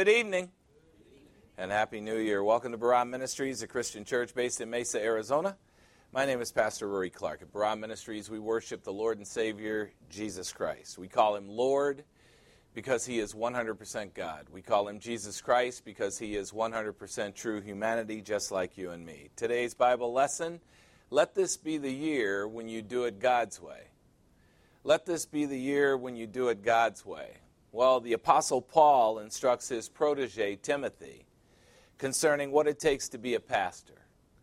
Good evening and Happy New Year. Welcome to Barah Ministries, a Christian church based in Mesa, Arizona. My name is Pastor Rory Clark. At Barah Ministries, we worship the Lord and Savior, Jesus Christ. We call him Lord because he is 100% God. We call him Jesus Christ because he is 100% true humanity, just like you and me. Today's Bible lesson, let this be the year when you do it God's way. Let this be the year when you do it God's way. Well, the Apostle Paul instructs his protege, Timothy, concerning what it takes to be a pastor.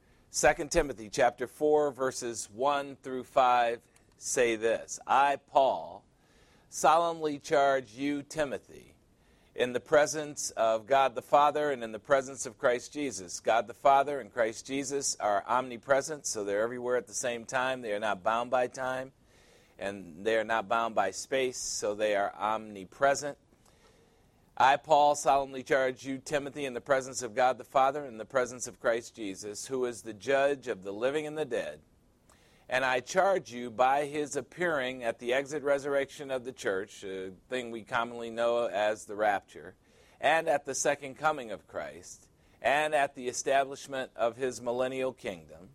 2 Timothy chapter 4, verses 1 through 5 say this, I, Paul, solemnly charge you, Timothy, in the presence of God the Father and in the presence of Christ Jesus. God the Father and Christ Jesus are omnipresent, so they're everywhere at the same time. They are not bound by time. And they are not bound by space, so they are omnipresent. I, Paul, solemnly charge you, Timothy, in the presence of God the Father and in the presence of Christ Jesus, who is the judge of the living and the dead. And I charge you by his appearing at the exit resurrection of the church, a thing we commonly know as the rapture, and at the second coming of Christ, and at the establishment of his millennial kingdom,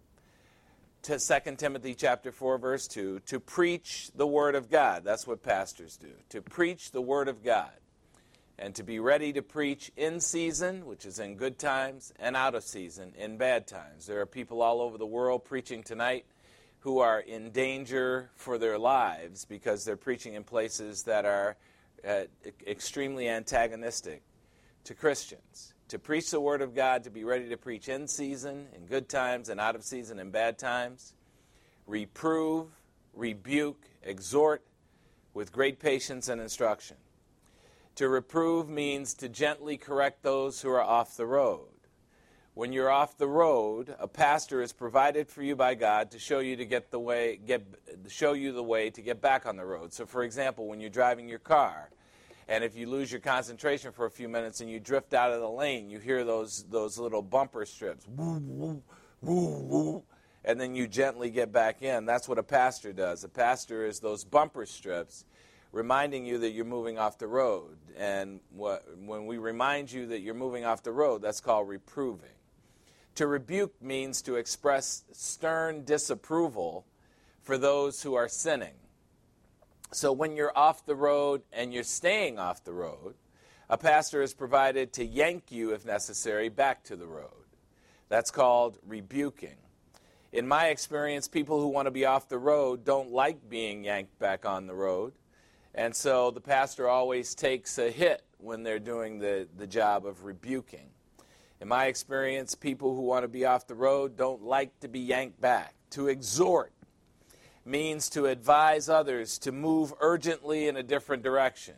to 2 Timothy chapter 4, verse 2, to preach the word of God. That's what pastors do, to preach the word of God, and to be ready to preach in season, which is in good times, and out of season, in bad times. There are people all over the world preaching tonight who are in danger for their lives because they're preaching in places that are extremely antagonistic to Christians. To preach the word of God, to be ready to preach in season, in good times, and out of season, in bad times. Reprove, rebuke, exhort with great patience and instruction. To reprove means to gently correct those who are off the road. When you're off the road, a pastor is provided for you by God to show you to show you the way to get back on the road. So, for example, when you're driving your car, and if you lose your concentration for a few minutes and you drift out of the lane, you hear those little bumper strips, woo, woo, woo, woo, and then you gently get back in. That's what a pastor does. A pastor is those bumper strips reminding you that you're moving off the road. And when we remind you that you're moving off the road, that's called reproving. To rebuke means to express stern disapproval for those who are sinning. So when you're off the road and you're staying off the road, a pastor is provided to yank you, if necessary, back to the road. That's called rebuking. In my experience, people who want to be off the road don't like being yanked back on the road. And so the pastor always takes a hit when they're doing the job of rebuking. In my experience, people who want to be off the road don't like to be yanked back. To exhort means to advise others to move urgently in a different direction.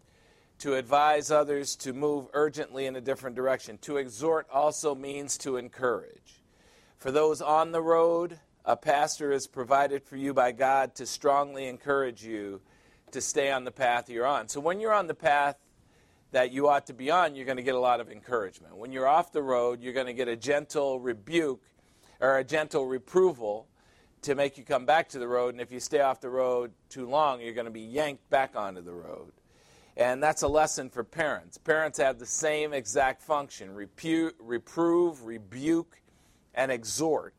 To advise others to move urgently in a different direction. To exhort also means to encourage. For those on the road, a pastor is provided for you by God to strongly encourage you to stay on the path you're on. So when you're on the path that you ought to be on, you're going to get a lot of encouragement. When you're off the road, you're going to get a gentle rebuke or a gentle reproval to make you come back to the road, and if you stay off the road too long, you're going to be yanked back onto the road. And that's a lesson for parents. Parents have the same exact function, reprove, rebuke, and exhort,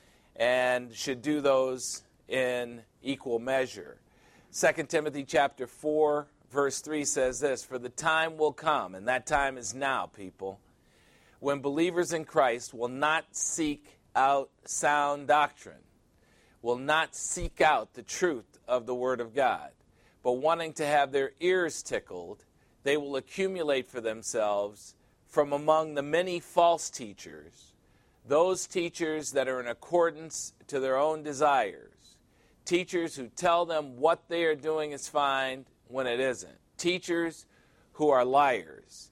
and should do those in equal measure. 2 Timothy chapter 4, verse 3 says this, for the time will come, and that time is now, people, when believers in Christ will not seek out sound doctrine, will not seek out the truth of the Word of God, but wanting to have their ears tickled, they will accumulate for themselves from among the many false teachers, those teachers that are in accordance to their own desires, teachers who tell them what they are doing is fine when it isn't, teachers who are liars.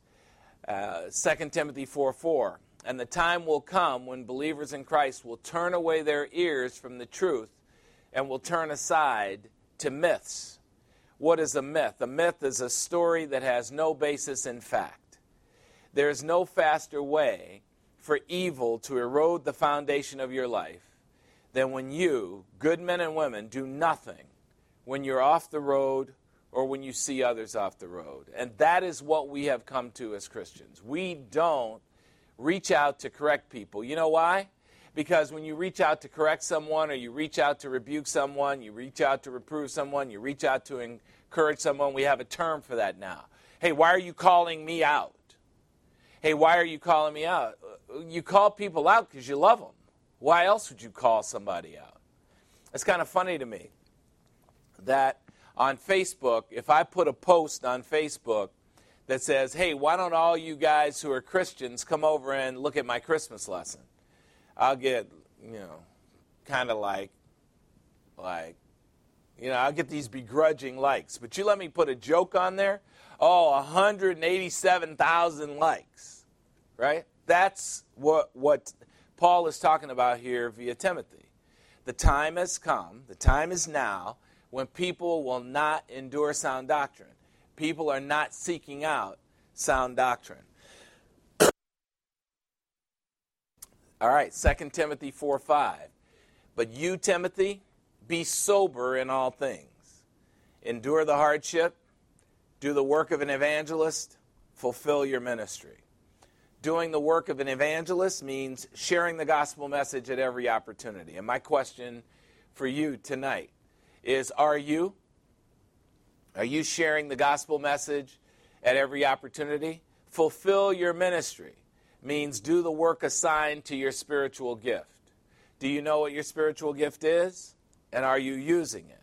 2 Timothy 4:4, and the time will come when believers in Christ will turn away their ears from the truth and will turn aside to myths. What is a myth? A myth is a story that has no basis in fact. There is no faster way for evil to erode the foundation of your life than when you, good men and women, do nothing when you're off the road or when you see others off the road. And that is what we have come to as Christians. We don't reach out to correct people. You know why? Because when you reach out to correct someone, or you reach out to rebuke someone, you reach out to reprove someone, you reach out to encourage someone, we have a term for that now. Hey, why are you calling me out? Hey, why are you calling me out? You call people out because you love them. Why else would you call somebody out? It's kind of funny to me that on Facebook, if I put a post on Facebook that says, hey, why don't all you guys who are Christians come over and look at my Christmas lesson? I'll get, kind of like, I'll get these begrudging likes. But you let me put a joke on there, 187,000 likes, right? That's what Paul is talking about here via Timothy. The time has come, the time is now, when people will not endure sound doctrine. People are not seeking out sound doctrine. All right, 2 Timothy 4:5. But you, Timothy, be sober in all things. Endure the hardship. Do the work of an evangelist. Fulfill your ministry. Doing the work of an evangelist means sharing the gospel message at every opportunity. And my question for you tonight is, are you sharing the gospel message at every opportunity? Fulfill your ministry means do the work assigned to your spiritual gift. Do you know what your spiritual gift is? And are you using it?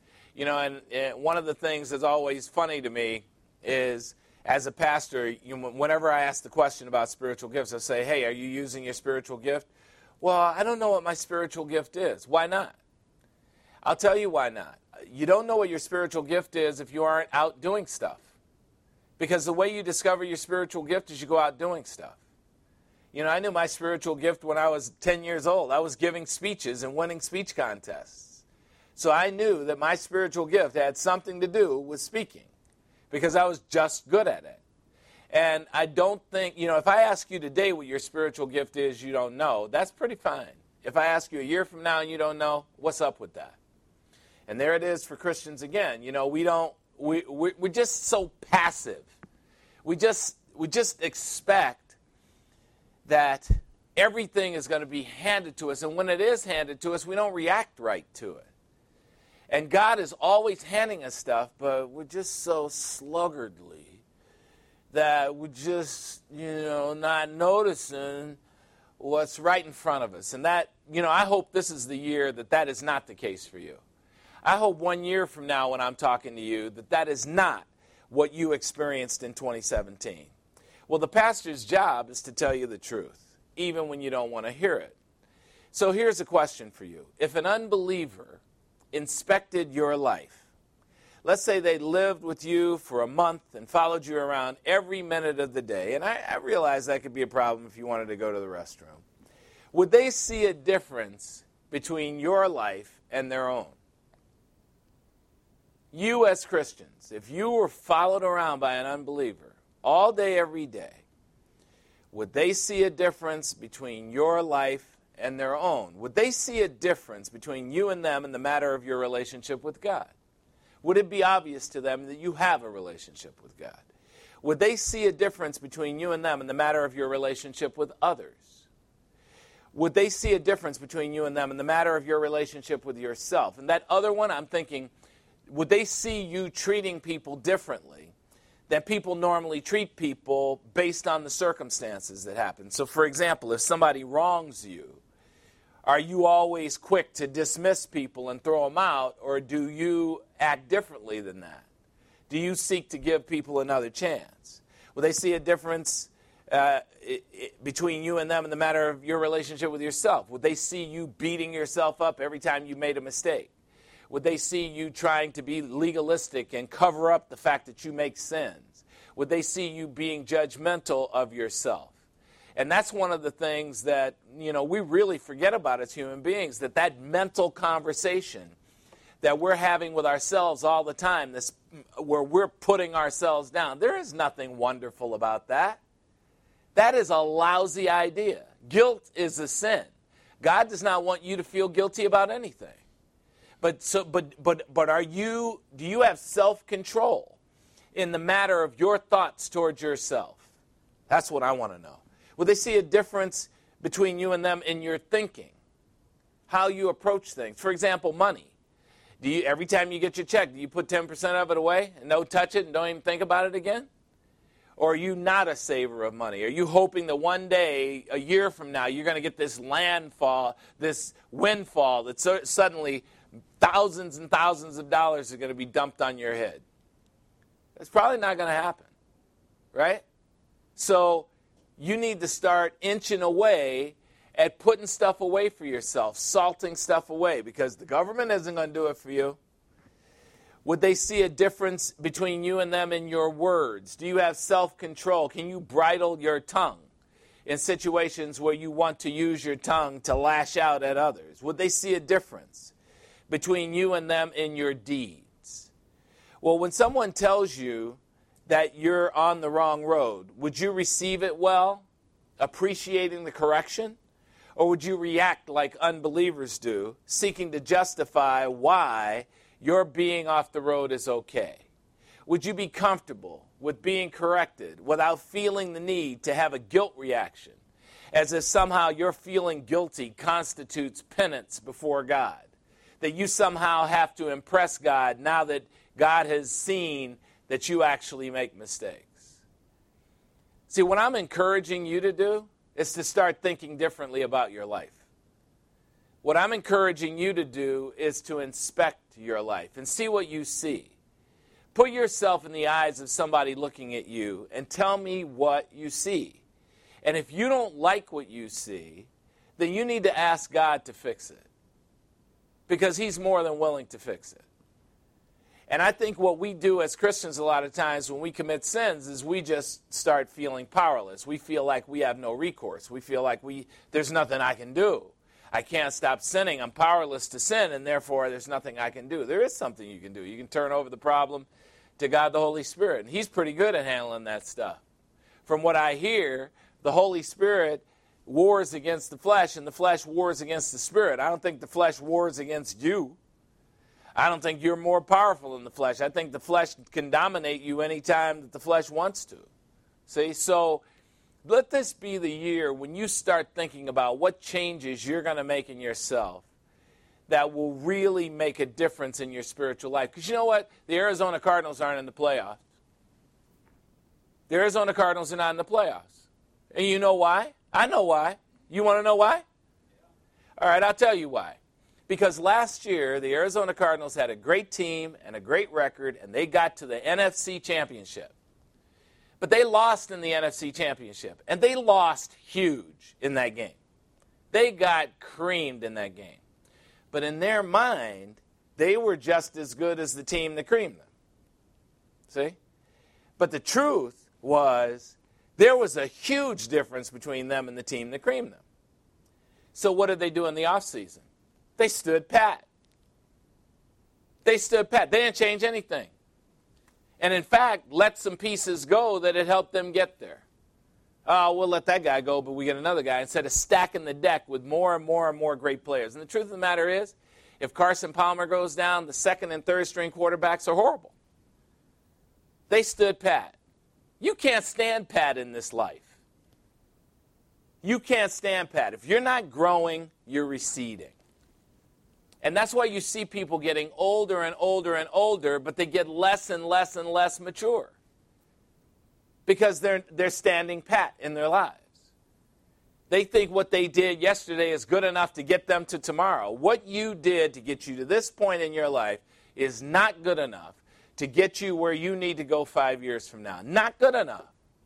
And one of the things that's always funny to me is, as a pastor, whenever I ask the question about spiritual gifts, I say, hey, are you using your spiritual gift? Well, I don't know what my spiritual gift is. Why not? I'll tell you why not. You don't know what your spiritual gift is if you aren't out doing stuff. Because the way you discover your spiritual gift is you go out doing stuff. I knew my spiritual gift when I was 10 years old. I was giving speeches and winning speech contests. So I knew that my spiritual gift had something to do with speaking because I was just good at it. And I don't think, if I ask you today what your spiritual gift is, you don't know, that's pretty fine. If I ask you a year from now and you don't know, what's up with that? And there it is for Christians again. We're just so passive. We just expect that everything is going to be handed to us. And when it is handed to us, we don't react right to it. And God is always handing us stuff, but we're just so sluggardly that we're just, not noticing what's right in front of us. And that, I hope this is the year that is not the case for you. I hope 1 year from now when I'm talking to you that is not what you experienced in 2017. Well, the pastor's job is to tell you the truth, even when you don't want to hear it. So here's a question for you. If an unbeliever inspected your life, let's say they lived with you for a month and followed you around every minute of the day, and I realize that could be a problem if you wanted to go to the restroom, would they see a difference between your life and their own? You as Christians, if you were followed around by an unbeliever all day, every day, would they see a difference between your life and their own? Would they see a difference between you and them in the matter of your relationship with God? Would it be obvious to them that you have a relationship with God? Would they see a difference between you and them in the matter of your relationship with others? Would they see a difference between you and them in the matter of your relationship with yourself? And that other one, I'm thinking, would they see you treating people differently than people normally treat people based on the circumstances that happen? So, for example, if somebody wrongs you, are you always quick to dismiss people and throw them out, or do you act differently than that? Do you seek to give people another chance? Will they see a difference between you and them in the matter of your relationship with yourself? Would they see you beating yourself up every time you made a mistake? Would they see you trying to be legalistic and cover up the fact that you make sins? Would they see you being judgmental of yourself? And that's one of the things that, we really forget about as human beings, that mental conversation that we're having with ourselves all the time, where we're putting ourselves down. There is nothing wonderful about that. That is a lousy idea. Guilt is a sin. God does not want you to feel guilty about anything. But do you have self-control in the matter of your thoughts towards yourself? That's what I want to know. Will they see a difference between you and them in your thinking? How you approach things. For example, money. Every time you get your check, do you put 10% of it away and don't touch it and don't even think about it again? Or are you not a saver of money? Are you hoping that one day, a year from now, you're going to get this this windfall that suddenly thousands and thousands of dollars are going to be dumped on your head? It's probably not going to happen, right? So you need to start inching away at putting stuff away for yourself, salting stuff away, because the government isn't going to do it for you. Would they see a difference between you and them in your words? Do you have self-control? Can you bridle your tongue in situations where you want to use your tongue to lash out at others? Would they see a difference between you and them in your deeds? Well, when someone tells you that you're on the wrong road, would you receive it well, appreciating the correction? Or would you react like unbelievers do, seeking to justify why your being off the road is okay? Would you be comfortable with being corrected without feeling the need to have a guilt reaction, as if somehow your feeling guilty constitutes penance before God? That you somehow have to impress God now that God has seen that you actually make mistakes. See, what I'm encouraging you to do is to start thinking differently about your life. What I'm encouraging you to do is to inspect your life and see what you see. Put yourself in the eyes of somebody looking at you and tell me what you see. And if you don't like what you see, then you need to ask God to fix it, because He's more than willing to fix it. And I think what we do as Christians a lot of times when we commit sins is we just start feeling powerless. We feel like we have no recourse. We feel like there's nothing I can do. I can't stop sinning. I'm powerless to sin, and therefore there's nothing I can do. There is something you can do. You can turn over the problem to God the Holy Spirit, and He's pretty good at handling that stuff. From what I hear, the Holy Spirit wars against the flesh, and the flesh wars against the Spirit. I don't think the flesh wars against you. I don't think you're more powerful than the flesh. I think the flesh can dominate you anytime that the flesh wants to. See, so let this be the year when you start thinking about what changes you're going to make in yourself that will really make a difference in your spiritual life. Because you know what? The Arizona Cardinals aren't in the playoffs. The Arizona Cardinals are not in the playoffs. And you know why? I know why. You want to know why? All right, I'll tell you why. Because last year, the Arizona Cardinals had a great team and a great record, and they got to the NFC Championship. But they lost in the NFC Championship, and they lost huge in that game. They got creamed in that game. But in their mind, they were just as good as the team that creamed them. See? But the truth was, there was a huge difference between them and the team that creamed them. So what did they do in the offseason? They stood pat. They stood pat. They didn't change anything. And in fact, let some pieces go that had helped them get there. We'll let that guy go, but we get another guy, instead of stacking the deck with more and more and more great players. And the truth of the matter is, if Carson Palmer goes down, the second and third string quarterbacks are horrible. They stood pat. You can't stand pat in this life. You can't stand pat. If you're not growing, you're receding. And that's why you see people getting older and older and older, but they get less and less and less mature. Because they're standing pat in their lives. They think what they did yesterday is good enough to get them to tomorrow. What you did to get you to this point in your life is not good enough to get you where you need to go 5 years from now. Not good enough.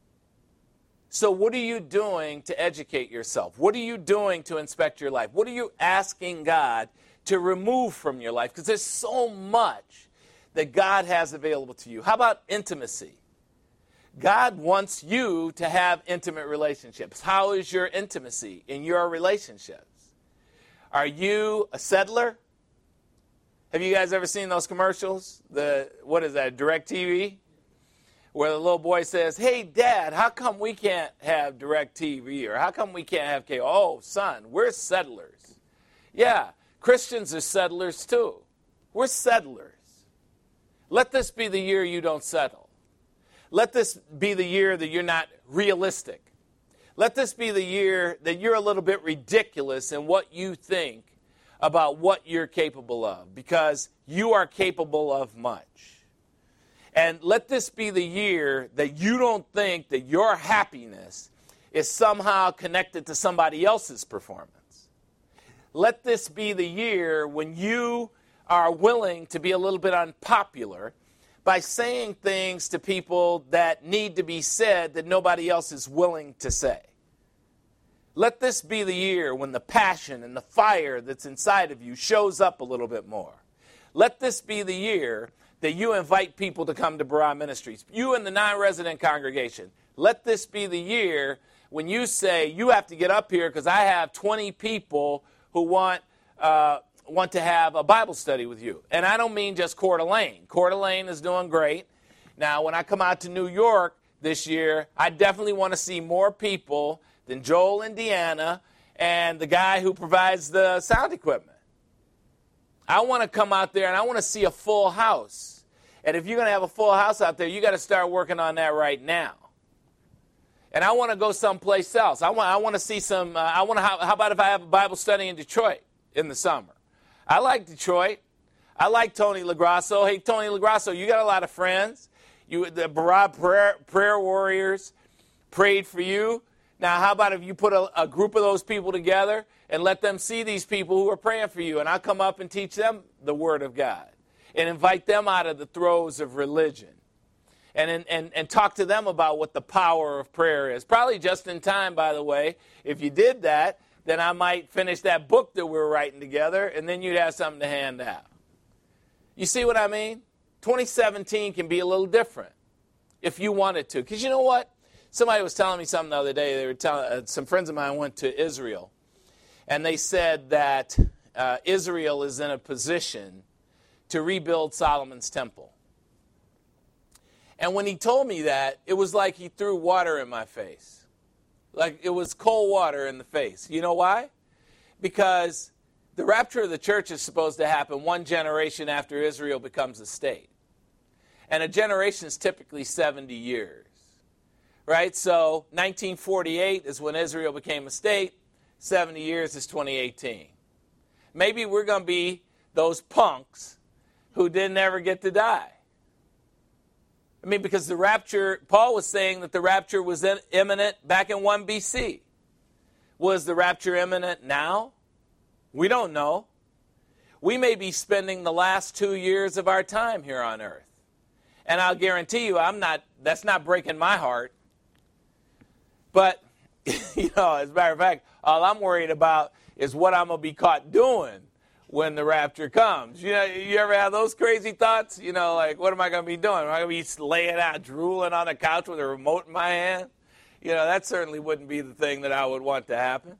So what are you doing to educate yourself? What are you doing to inspect your life? What are you asking God to remove from your life? Because there's so much that God has available to you. How about intimacy? God wants you to have intimate relationships. How is your intimacy in your relationships? Are you a settler? Have you guys ever seen those commercials? What is that, DirecTV? Where the little boy says, "Hey, Dad, how come we can't have DirecTV? Or how come we can't have cable?" "Oh, son, we're settlers." Yeah, Christians are settlers too. We're settlers. Let this be the year you don't settle. Let this be the year that you're not realistic. Let this be the year that you're a little bit ridiculous in what you think about what you're capable of, because you are capable of much. And let this be the year that you don't think that your happiness is somehow connected to somebody else's performance. Let this be the year when you are willing to be a little bit unpopular by saying things to people that need to be said that nobody else is willing to say. Let this be the year when the passion and the fire that's inside of you shows up a little bit more. Let this be the year that you invite people to come to Barah Ministries, you and the non-resident congregation. Let this be the year when you say, you have to get up here because I have 20 people who want to have a Bible study with you. And I don't mean just Coeur d'Alene. Coeur d'Alene is doing great. Now, when I come out to New York this year, I definitely want to see more people than Joel and Deanna and the guy who provides the sound equipment. I want to come out there and I want to see a full house. And if you're going to have a full house out there, you got to start working on that right now. And I want to go someplace else. I want to see some. How about if I have a Bible study in Detroit in the summer? I like Detroit. I like Tony LaGrasso. Hey, Tony LaGrasso, you got a lot of friends. The Barah prayer warriors prayed for you. Now, how about if you put a group of those people together and let them see these people who are praying for you, and I'll come up and teach them the Word of God and invite them out of the throes of religion and talk to them about what the power of prayer is. Probably just in time, by the way. If you did that, then I might finish that book that we're writing together, and then you'd have something to hand out. You see what I mean? 2017 can be a little different if you wanted to. Because you know what? Somebody was telling me something the other day. They were telling some friends of mine went to Israel, and they said that Israel is in a position to rebuild Solomon's temple. And when he told me that, it was like he threw water in my face. Like it was cold water in the face. You know why? Because the rapture of the church is supposed to happen one generation after Israel becomes a state. And a generation is typically 70 years. Right? So 1948 is when Israel became a state. 70 years is 2018. Maybe we're going to be those punks who didn't ever get to die. I mean, because the rapture, Paul was saying that the rapture was imminent back in 1 BC. Was the rapture imminent now? We don't know. We may be spending the last 2 years of our time here on earth. And I'll guarantee you, that's not breaking my heart. But, as a matter of fact, all I'm worried about is what I'm going to be caught doing when the rapture comes. You ever have those crazy thoughts? Like, what am I going to be doing? Am I going to be laying out, drooling on the couch with a remote in my hand? That certainly wouldn't be the thing that I would want to happen.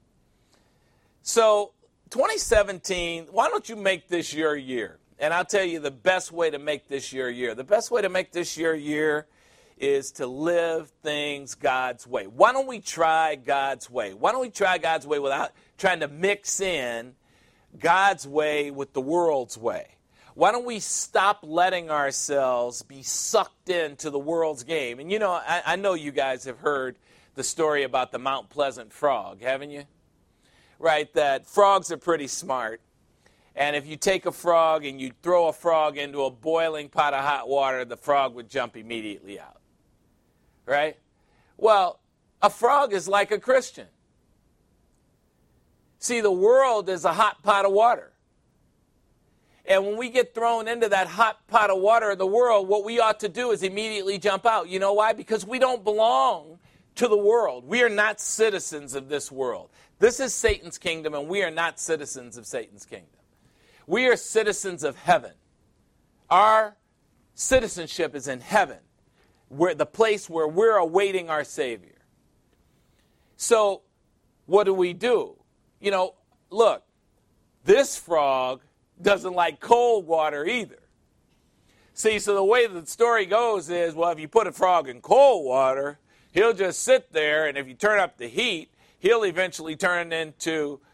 So, 2017, why don't you make this your year? And I'll tell you the best way to make this your year. The best way to make this your year is to live things God's way. Why don't we try God's way? Why don't we try God's way without trying to mix in God's way with the world's way? Why don't we stop letting ourselves be sucked into the world's game? And I know you guys have heard the story about the Mount Pleasant frog, haven't you? Right, that frogs are pretty smart. And if you take a frog and you throw a frog into a boiling pot of hot water, the frog would jump immediately out. Right? Well, a frog is like a Christian. See, the world is a hot pot of water. And when we get thrown into that hot pot of water of the world, what we ought to do is immediately jump out. You know why? Because we don't belong to the world. We are not citizens of this world. This is Satan's kingdom, and we are not citizens of Satan's kingdom. We are citizens of heaven. Our citizenship is in heaven, the place where we're awaiting our Savior. So, what do? Look, this frog doesn't like cold water either. See, so the way the story goes is, well, if you put a frog in cold water, he'll just sit there, and if you turn up the heat, he'll eventually turn into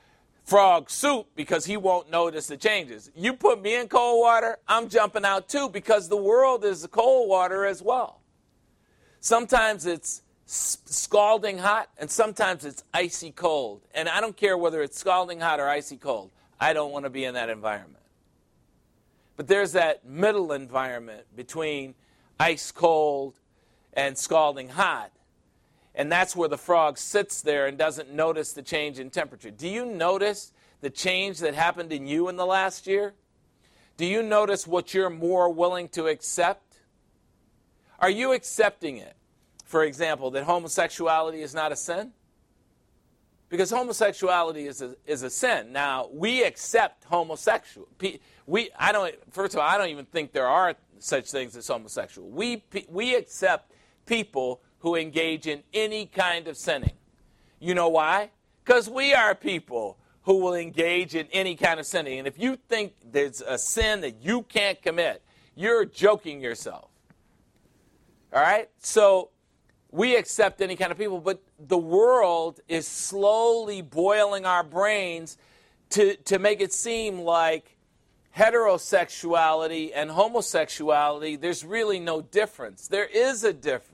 frog soup because he won't notice the changes. You put me in cold water, I'm jumping out too, because the world is cold water as well. Sometimes it's scalding hot, and sometimes it's icy cold. And I don't care whether it's scalding hot or icy cold. I don't want to be in that environment. But there's that middle environment between ice cold and scalding hot. And that's where the frog sits there and doesn't notice the change in temperature. Do you notice the change that happened in you in the last year? Do you notice what you're more willing to accept? Are you accepting it? For example, that homosexuality is not a sin? Because homosexuality is a sin. Now, we accept homosexual. First of all, I don't even think there are such things as homosexual. We accept people who engage in any kind of sinning. You know why? Because we are people who will engage in any kind of sinning. And if you think there's a sin that you can't commit, you're joking yourself. All right? So we accept any kind of people, but the world is slowly boiling our brains to make it seem like heterosexuality and homosexuality, there's really no difference. There is a difference.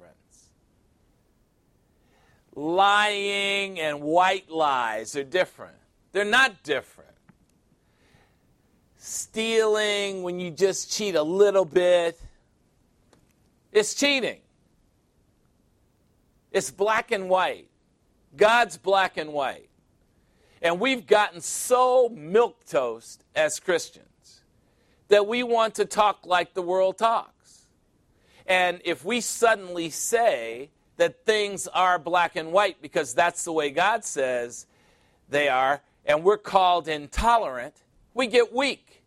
Lying and white lies are different. They're not different. Stealing when you just cheat a little bit, it's cheating. It's black and white. God's black and white. And we've gotten so milquetoast as Christians that we want to talk like the world talks. And if we suddenly say that things are black and white because that's the way God says they are, and we're called intolerant, we get weak.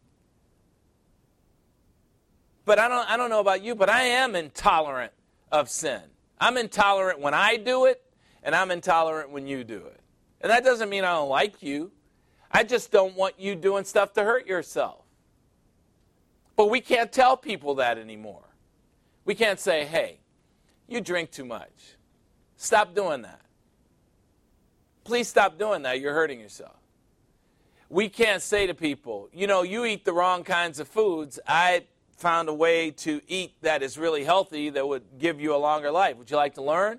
But I don't know about you, but I am intolerant of sin. I'm intolerant when I do it, and I'm intolerant when you do it. And that doesn't mean I don't like you. I just don't want you doing stuff to hurt yourself. But we can't tell people that anymore. We can't say, hey, you drink too much. Stop doing that. Please stop doing that. You're hurting yourself. We can't say to people, you eat the wrong kinds of foods. I found a way to eat that is really healthy that would give you a longer life. Would you like to learn?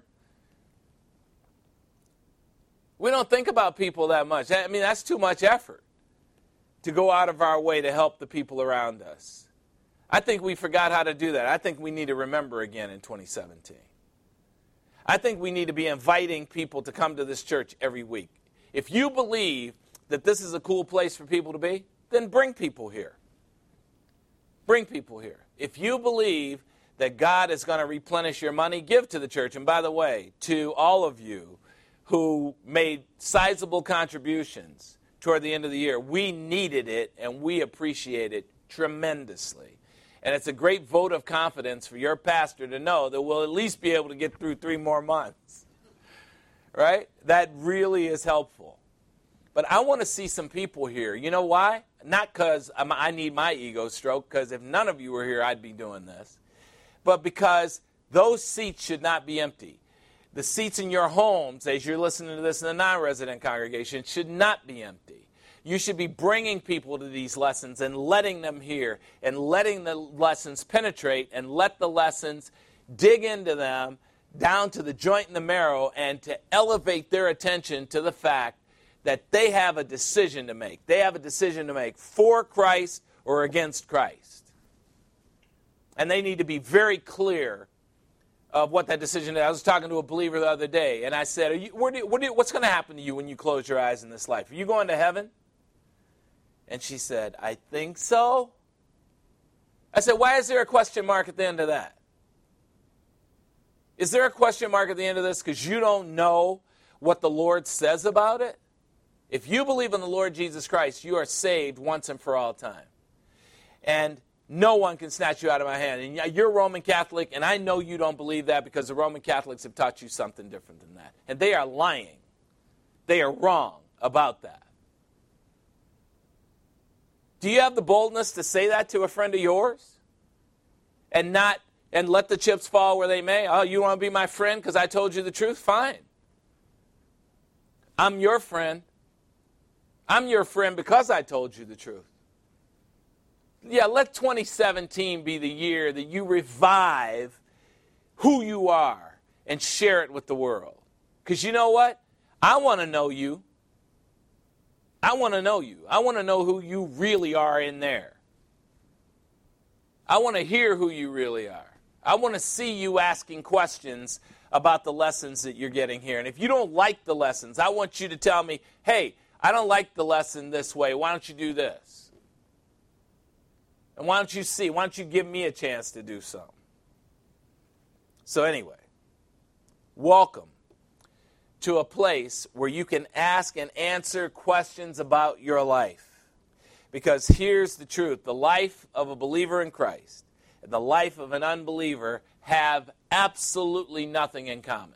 We don't think about people that much. I mean, that's too much effort to go out of our way to help the people around us. I think we forgot how to do that. I think we need to remember again in 2017. I think we need to be inviting people to come to this church every week. If you believe that this is a cool place for people to be, then bring people here. Bring people here. If you believe that God is going to replenish your money, give to the church. And by the way, to all of you who made sizable contributions toward the end of the year, we needed it and we appreciate it tremendously. And it's a great vote of confidence for your pastor to know that we'll at least be able to get through 3 more months. Right? That really is helpful. But I want to see some people here. You know why? Not because I need my ego stroked, because if none of you were here, I'd be doing this. But because those seats should not be empty. The seats in your homes, as you're listening to this in the non-resident congregation, should not be empty. You should be bringing people to these lessons and letting them hear and letting the lessons penetrate and let the lessons dig into them down to the joint and the marrow and to elevate their attention to the fact that they have a decision to make. They have a decision to make for Christ or against Christ. And they need to be very clear of what that decision is. I was talking to a believer the other day, and I said, what's going to happen to you when you close your eyes in this life? Are you going to heaven? And she said, I think so. I said, why is there a question mark at the end of that? Is there a question mark at the end of this because you don't know what the Lord says about it? If you believe in the Lord Jesus Christ, you are saved once and for all time. And no one can snatch you out of my hand. And you're Roman Catholic, and I know you don't believe that because the Roman Catholics have taught you something different than that. And they are lying. They are wrong about that. Do you have the boldness to say that to a friend of yours? And let the chips fall where they may? Oh, you want to be my friend because I told you the truth? Fine. I'm your friend. I'm your friend because I told you the truth. Yeah, let 2017 be the year that you revive who you are and share it with the world. Because you know what? I want to know you. I want to know you. I want to know who you really are in there. I want to hear who you really are. I want to see you asking questions about the lessons that you're getting here. And if you don't like the lessons, I want you to tell me, hey, I don't like the lesson this way. Why don't you do this? And why don't you see? Why don't you give me a chance to do something? So anyway, welcome to a place where you can ask and answer questions about your life. Because here's the truth. The life of a believer in Christ and the life of an unbeliever have absolutely nothing in common.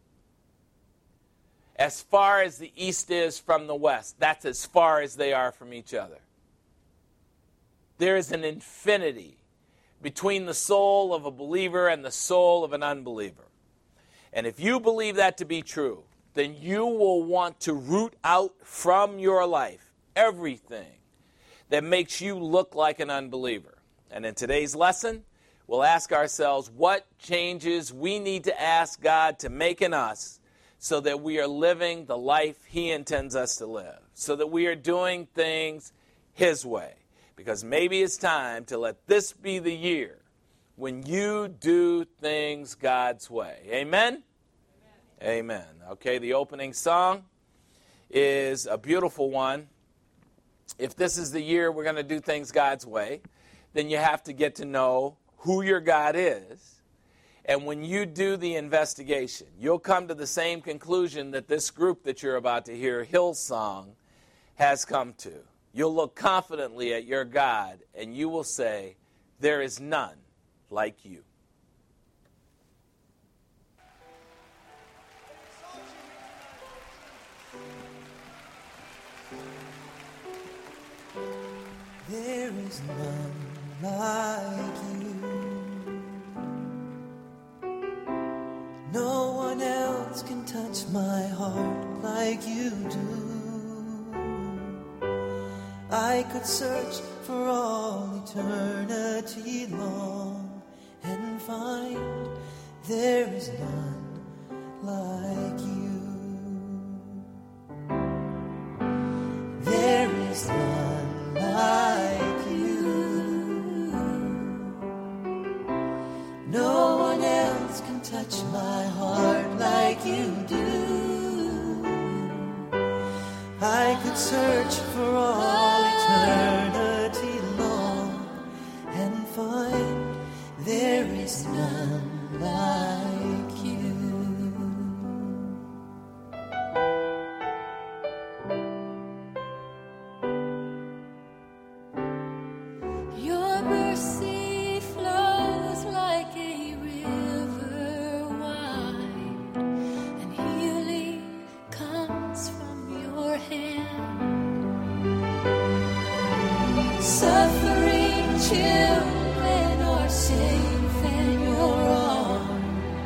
As far as the east is from the west, that's as far as they are from each other. There is an infinity between the soul of a believer and the soul of an unbeliever. And if you believe that to be true, then you will want to root out from your life everything that makes you look like an unbeliever. And in today's lesson, we'll ask ourselves what changes we need to ask God to make in us so that we are living the life He intends us to live, so that we are doing things His way. Because maybe it's time to let this be the year when you do things God's way. Amen? Amen. Okay, the opening song is a beautiful one. If this is the year we're going to do things God's way, then you have to get to know who your God is. And when you do the investigation, you'll come to the same conclusion that this group that you're about to hear, Hillsong, has come to. You'll look confidently at your God and you will say, there is none like you. There is none like you. No one else can touch my heart like you do. I could search for all eternity long and find there is none like you. There is none like you. No one else can touch my heart like you do. I could search for all eternity long and find there is none like you. Your mercy flows like a river wide, and healing comes from your hand. Suffering children are safe in your arms.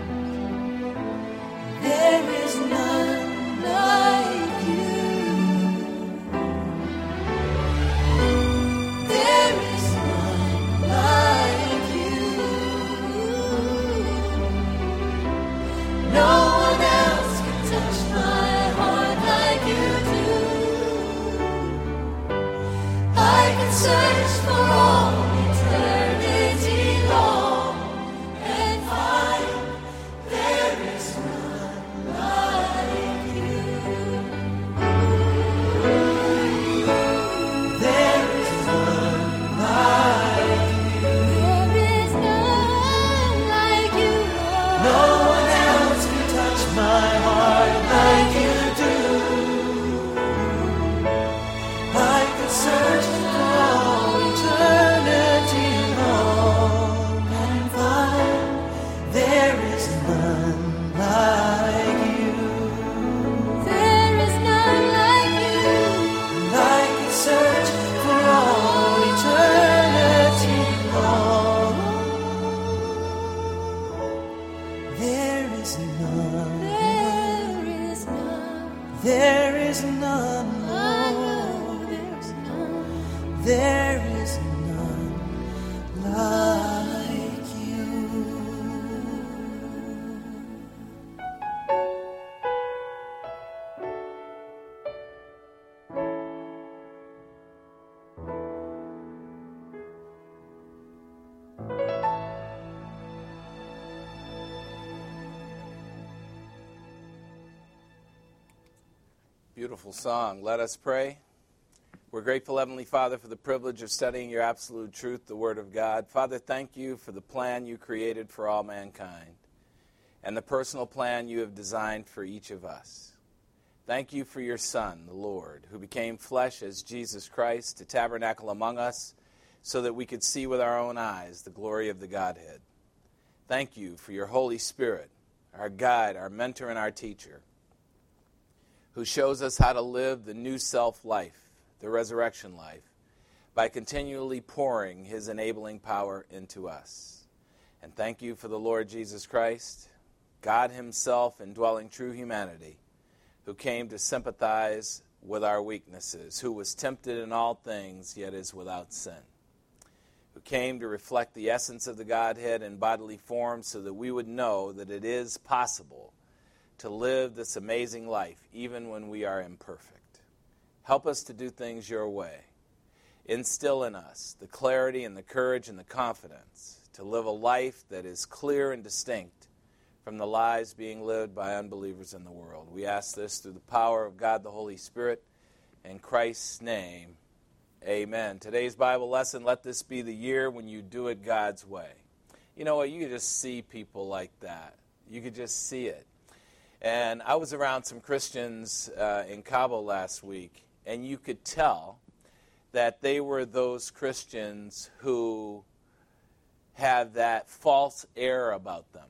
Beautiful song. Let us pray. We're grateful, Heavenly Father, for the privilege of studying your absolute truth, the Word of God. Father, thank you for the plan you created for all mankind and the personal plan you have designed for each of us. Thank you for your Son, the Lord, who became flesh as Jesus Christ to tabernacle among us so that we could see with our own eyes the glory of the Godhead. Thank you for your Holy Spirit, our guide, our mentor, and our teacher, who shows us how to live the new self-life, the resurrection life, by continually pouring his enabling power into us. And thank you for the Lord Jesus Christ, God himself indwelling true humanity, who came to sympathize with our weaknesses, who was tempted in all things, yet is without sin, who came to reflect the essence of the Godhead in bodily form so that we would know that it is possible to live this amazing life even when we are imperfect. Help us to do things your way. Instill in us the clarity and the courage and the confidence to live a life that is clear and distinct from the lives being lived by unbelievers in the world. We ask this through the power of God the Holy Spirit. In Christ's name, amen. Today's Bible lesson, let this be the year when you do it God's way. You know what? You could just see people like that. You could just see it. And I was around some Christians in Cabo last week, and you could tell that they were those Christians who have that false air about them.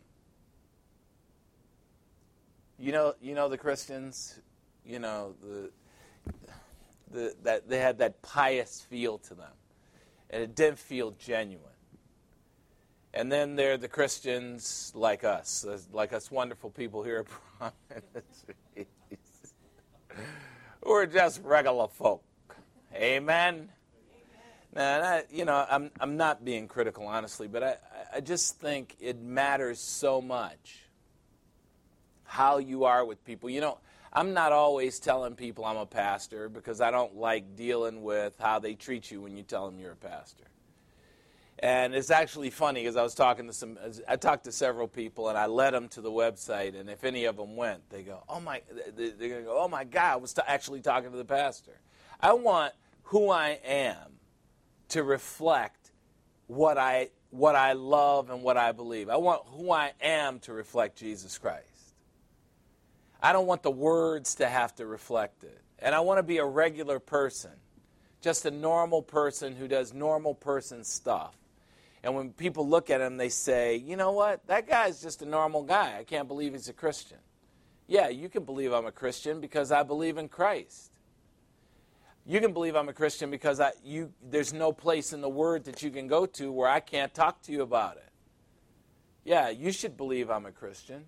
You know the Christians, that they had that pious feel to them, and it didn't feel genuine. And then there are the Christians like us wonderful people here at Brown Ministries, who are just regular folk. Amen. Now, I'm not being critical, honestly, but I just think it matters so much how you are with people. I'm not always telling people I'm a pastor because I don't like dealing with how they treat you when you tell them you're a pastor. And it's actually funny because I talked to several people and I led them to the website, and if any of them went, they're going to go, oh my God, I was actually talking to the pastor. I want who I am to reflect what I love and what I believe. I want who I am to reflect Jesus Christ. I don't want the words to have to reflect it. And I want to be a regular person, just a normal person who does normal person stuff. And when people look at him, they say, you know what? That guy's just a normal guy. I can't believe he's a Christian. Yeah, you can believe I'm a Christian because I believe in Christ. You can believe I'm a Christian because there's no place in the Word that you can go to where I can't talk to you about it. Yeah, you should believe I'm a Christian.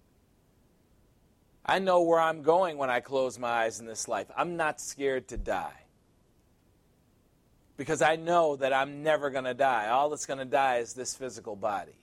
I know where I'm going when I close my eyes in this life. I'm not scared to die because I know that I'm never going to die. All that's going to die is this physical body.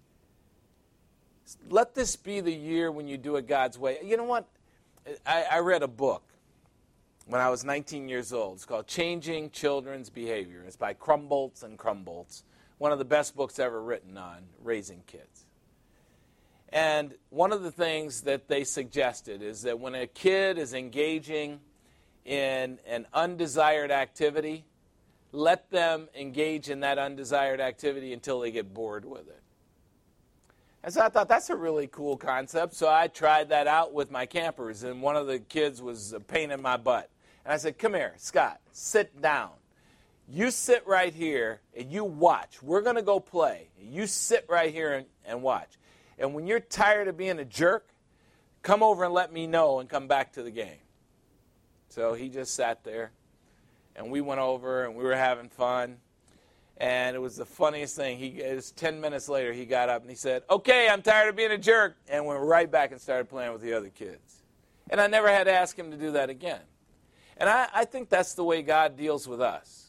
Let this be the year when you do it God's way. You know what? I read a book when I was 19 years old. It's called Changing Children's Behavior. It's by Krumboltz and Krumboltz, one of the best books ever written on raising kids. And one of the things that they suggested is that when a kid is engaging in an undesired activity, let them engage in that undesired activity until they get bored with it. And so I thought that's a really cool concept. So I tried that out with my campers, and one of the kids was a pain in my butt. And I said, come here, Scott, sit down. You sit right here and you watch. We're going to go play. You sit right here and watch. And when you're tired of being a jerk, come over and let me know and come back to the game. So he just sat there, and we went over, and we were having fun. And it was the funniest thing. It was 10 minutes later, he got up, and he said, okay, I'm tired of being a jerk, and went right back and started playing with the other kids. And I never had to ask him to do that again. And I think that's the way God deals with us.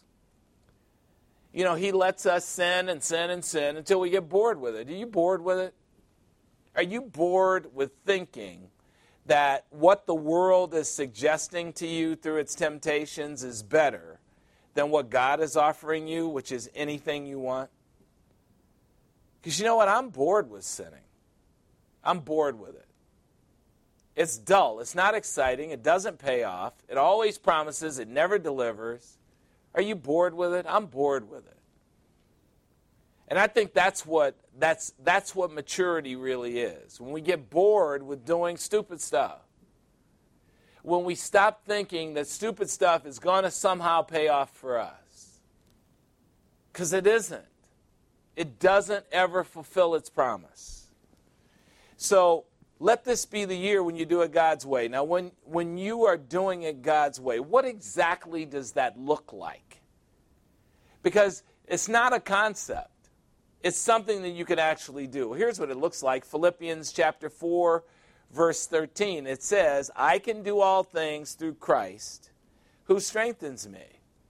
He lets us sin and sin and sin until we get bored with it. Are you bored with it? Are you bored with thinking that what the world is suggesting to you through its temptations is better than what God is offering you, which is anything you want? Because you know what? I'm bored with sinning. I'm bored with it. It's dull. It's not exciting. It doesn't pay off. It always promises. It never delivers. Are you bored with it? I'm bored with it. And I think that's what maturity really is. When we get bored with doing stupid stuff. When we stop thinking that stupid stuff is going to somehow pay off for us. Because it isn't. It doesn't ever fulfill its promise. So let this be the year when you do it God's way. Now, when you are doing it God's way, what exactly does that look like? Because it's not a concept. It's something that you can actually do. Here's what it looks like. Philippians chapter 4, verse 13. It says, I can do all things through Christ who strengthens me.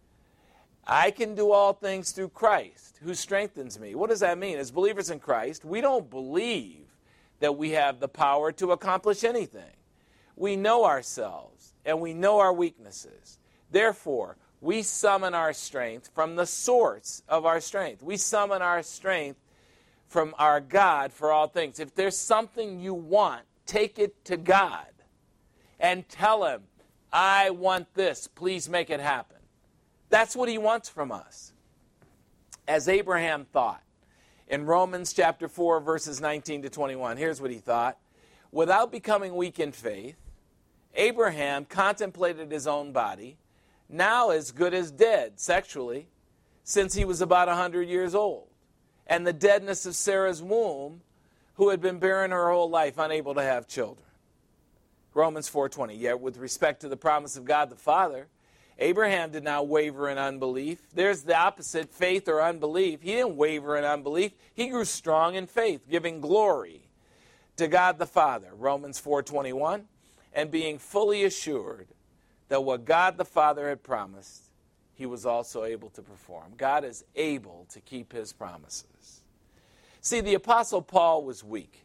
I can do all things through Christ who strengthens me. What does that mean? As believers in Christ, we don't believe that we have the power to accomplish anything. We know ourselves and we know our weaknesses. Therefore, we summon our strength from the source of our strength. We summon our strength from our God for all things. If there's something you want, take it to God and tell him, I want this. Please make it happen. That's what he wants from us. As Abraham thought. In Romans chapter 4, verses 19 to 21, here's what he thought. Without becoming weak in faith, Abraham contemplated his own body, now as good as dead sexually, since he was about 100 years old, and the deadness of Sarah's womb, who had been barren her whole life, unable to have children. Romans 4:20, yet with respect to the promise of God the Father, Abraham did not waver in unbelief. There's the opposite, faith or unbelief. He didn't waver in unbelief. He grew strong in faith, giving glory to God the Father. Romans 4:21, and being fully assured that what God the Father had promised, he was also able to perform. God is able to keep his promises. See, the Apostle Paul was weak.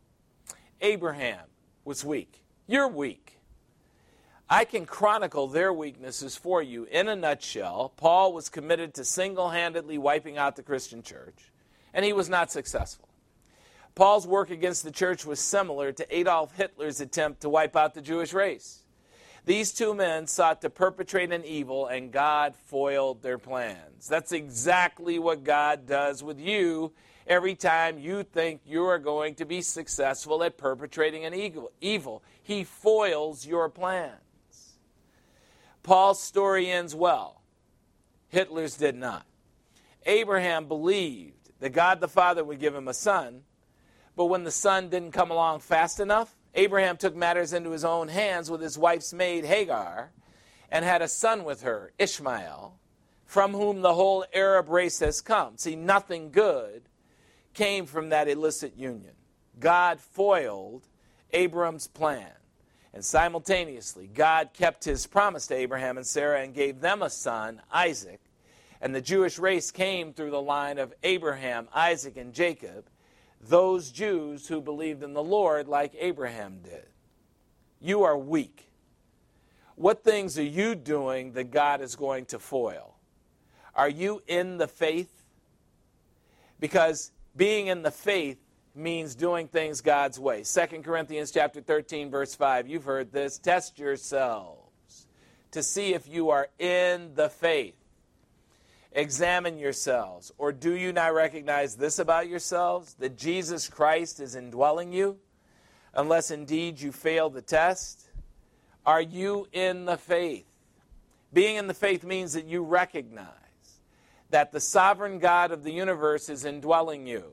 Abraham was weak. You're weak. I can chronicle their weaknesses for you. In a nutshell, Paul was committed to single-handedly wiping out the Christian church, and he was not successful. Paul's work against the church was similar to Adolf Hitler's attempt to wipe out the Jewish race. These two men sought to perpetrate an evil, and God foiled their plans. That's exactly what God does with you every time you think you are going to be successful at perpetrating an evil. He foils your plans. Paul's story ends well. Hitler's did not. Abraham believed that God the Father would give him a son, but when the son didn't come along fast enough, Abraham took matters into his own hands with his wife's maid Hagar and had a son with her, Ishmael, from whom the whole Arab race has come. See, nothing good came from that illicit union. God foiled Abram's plan. And simultaneously, God kept his promise to Abraham and Sarah and gave them a son, Isaac. And the Jewish race came through the line of Abraham, Isaac, and Jacob, those Jews who believed in the Lord like Abraham did. You are weak. What things are you doing that God is going to foil? Are you in the faith? Because being in the faith means doing things God's way. 2 Corinthians chapter 13, verse 5. You've heard this. Test yourselves to see if you are in the faith. Examine yourselves. Or do you not recognize this about yourselves, that Jesus Christ is indwelling you, unless indeed you fail the test? Are you in the faith? Being in the faith means that you recognize that the sovereign God of the universe is indwelling you.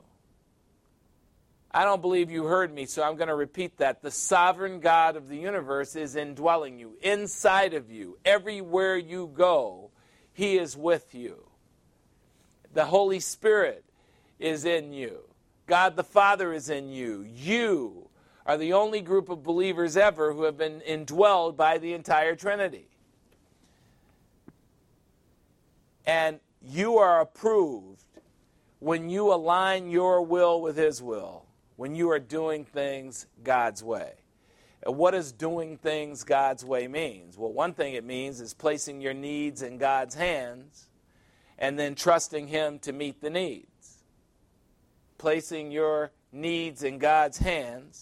I don't believe you heard me, so I'm going to repeat that. The sovereign God of the universe is indwelling you, inside of you. Everywhere you go, he is with you. The Holy Spirit is in you. God the Father is in you. You are the only group of believers ever who have been indwelled by the entire Trinity. And you are approved when you align your will with his will, when you are doing things God's way. And what does doing things God's way means? Well, one thing it means is placing your needs in God's hands and then trusting him to meet the needs. Placing your needs in God's hands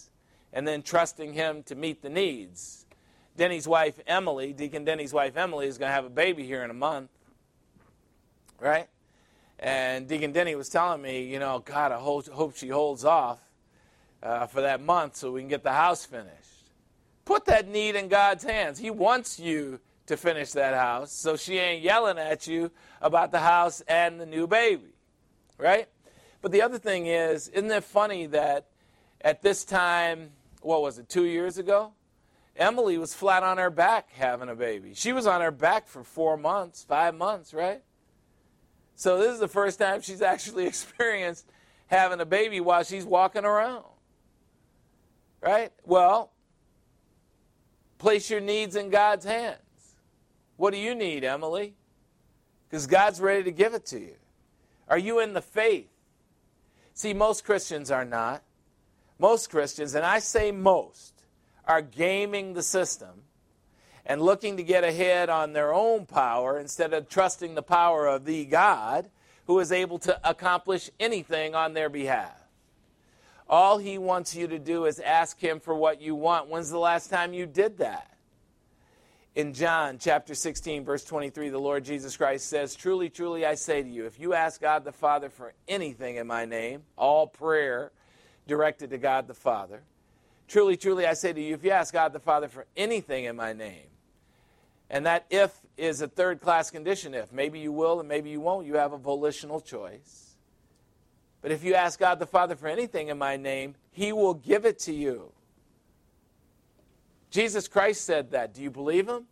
and then trusting him to meet the needs. Denny's wife, Emily, Deacon Denny's wife, Emily, is going to have a baby here in a month, right? And Deacon Denny was telling me, God, I hope she holds off for that month so we can get the house finished. Put that need in God's hands. He wants you to finish that house so she ain't yelling at you about the house and the new baby, right? But the other thing is, isn't it funny that at this time, 2 years ago, Emily was flat on her back having a baby. She was on her back for 4 months, 5 months, right? So this is the first time she's actually experienced having a baby while she's walking around, right? Well, place your needs in God's hands. What do you need, Emily? Because God's ready to give it to you. Are you in the faith? See, most Christians are not. Most Christians, and I say most, are gaming the system and looking to get ahead on their own power instead of trusting the power of the God who is able to accomplish anything on their behalf. All he wants you to do is ask him for what you want. When's the last time you did that? In John chapter 16, verse 23, the Lord Jesus Christ says, "Truly, truly, I say to you, if you ask God the Father for anything in my name," all prayer directed to God the Father, "Truly, truly, I say to you, if you ask God the Father for anything in my name," and that if is a third-class condition if. Maybe you will and maybe you won't. You have a volitional choice. But if you ask God the Father for anything in my name, he will give it to you. Jesus Christ said that. Do you believe him?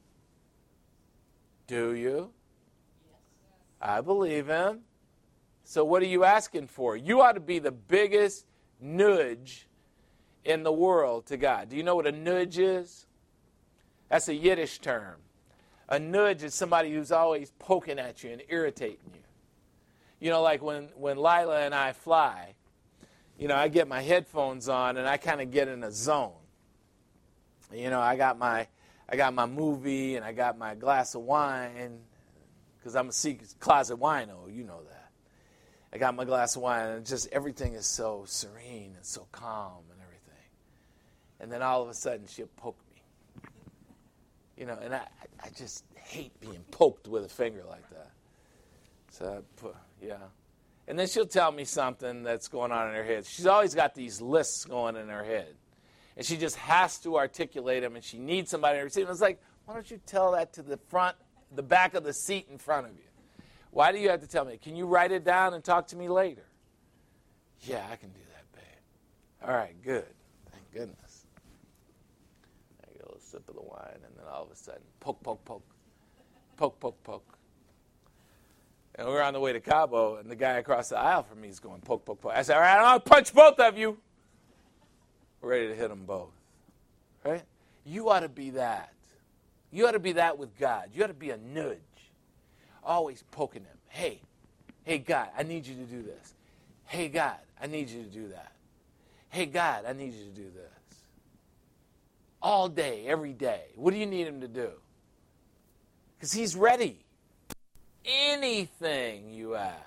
Do you? Yes. I believe him. So what are you asking for? You ought to be the biggest nudge in the world to God. Do you know what a nudge is? That's a Yiddish term. A nudge is somebody who's always poking at you and irritating you. Like when Lila and I fly, I get my headphones on and I kind of get in a zone. I got my movie and I got my glass of wine because I'm a secret closet wino, you know that. I got my glass of wine and just everything is so serene and so calm and everything. And then all of a sudden she'll poke me. And I just hate being poked with a finger like that. So, And then she'll tell me something that's going on in her head. She's always got these lists going in her head. And she just has to articulate them, and she needs somebody to receive them. It's like, why don't you tell that to the back of the seat in front of you? Why do you have to tell me? Can you write it down and talk to me later? Yeah, I can do that, babe. All right, good. Thank goodness. I get a little sip of the wine, and then all of a sudden, poke, poke, poke. Poke, poke, poke. And we're on the way to Cabo, and the guy across the aisle from me is going, poke, poke, poke. I said, all right, I'll punch both of you. We're ready to hit them both. Right? You ought to be that. You ought to be that with God. You ought to be a nudge. Always poking him. Hey, God, I need you to do this. Hey, God, I need you to do that. Hey, God, I need you to do this. All day, every day. What do you need him to do? Because he's ready. Anything you ask.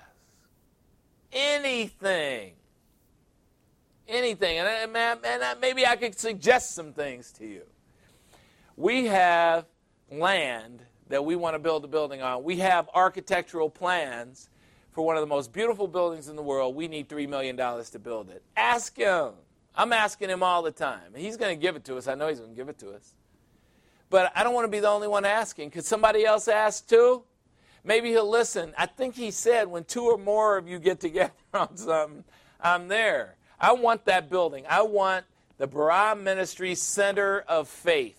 Anything. Anything. And maybe I could suggest some things to you. We have land that we want to build a building on. We have architectural plans for one of the most beautiful buildings in the world. We need $3 million to build it. Ask him. I'm asking him all the time. He's going to give it to us. I know he's going to give it to us. But I don't want to be the only one asking. Could somebody else ask too? Maybe he'll listen. I think he said when 2 or more of you get together on something, I'm there. I want that building. I want the Barah Ministry Center of Faith.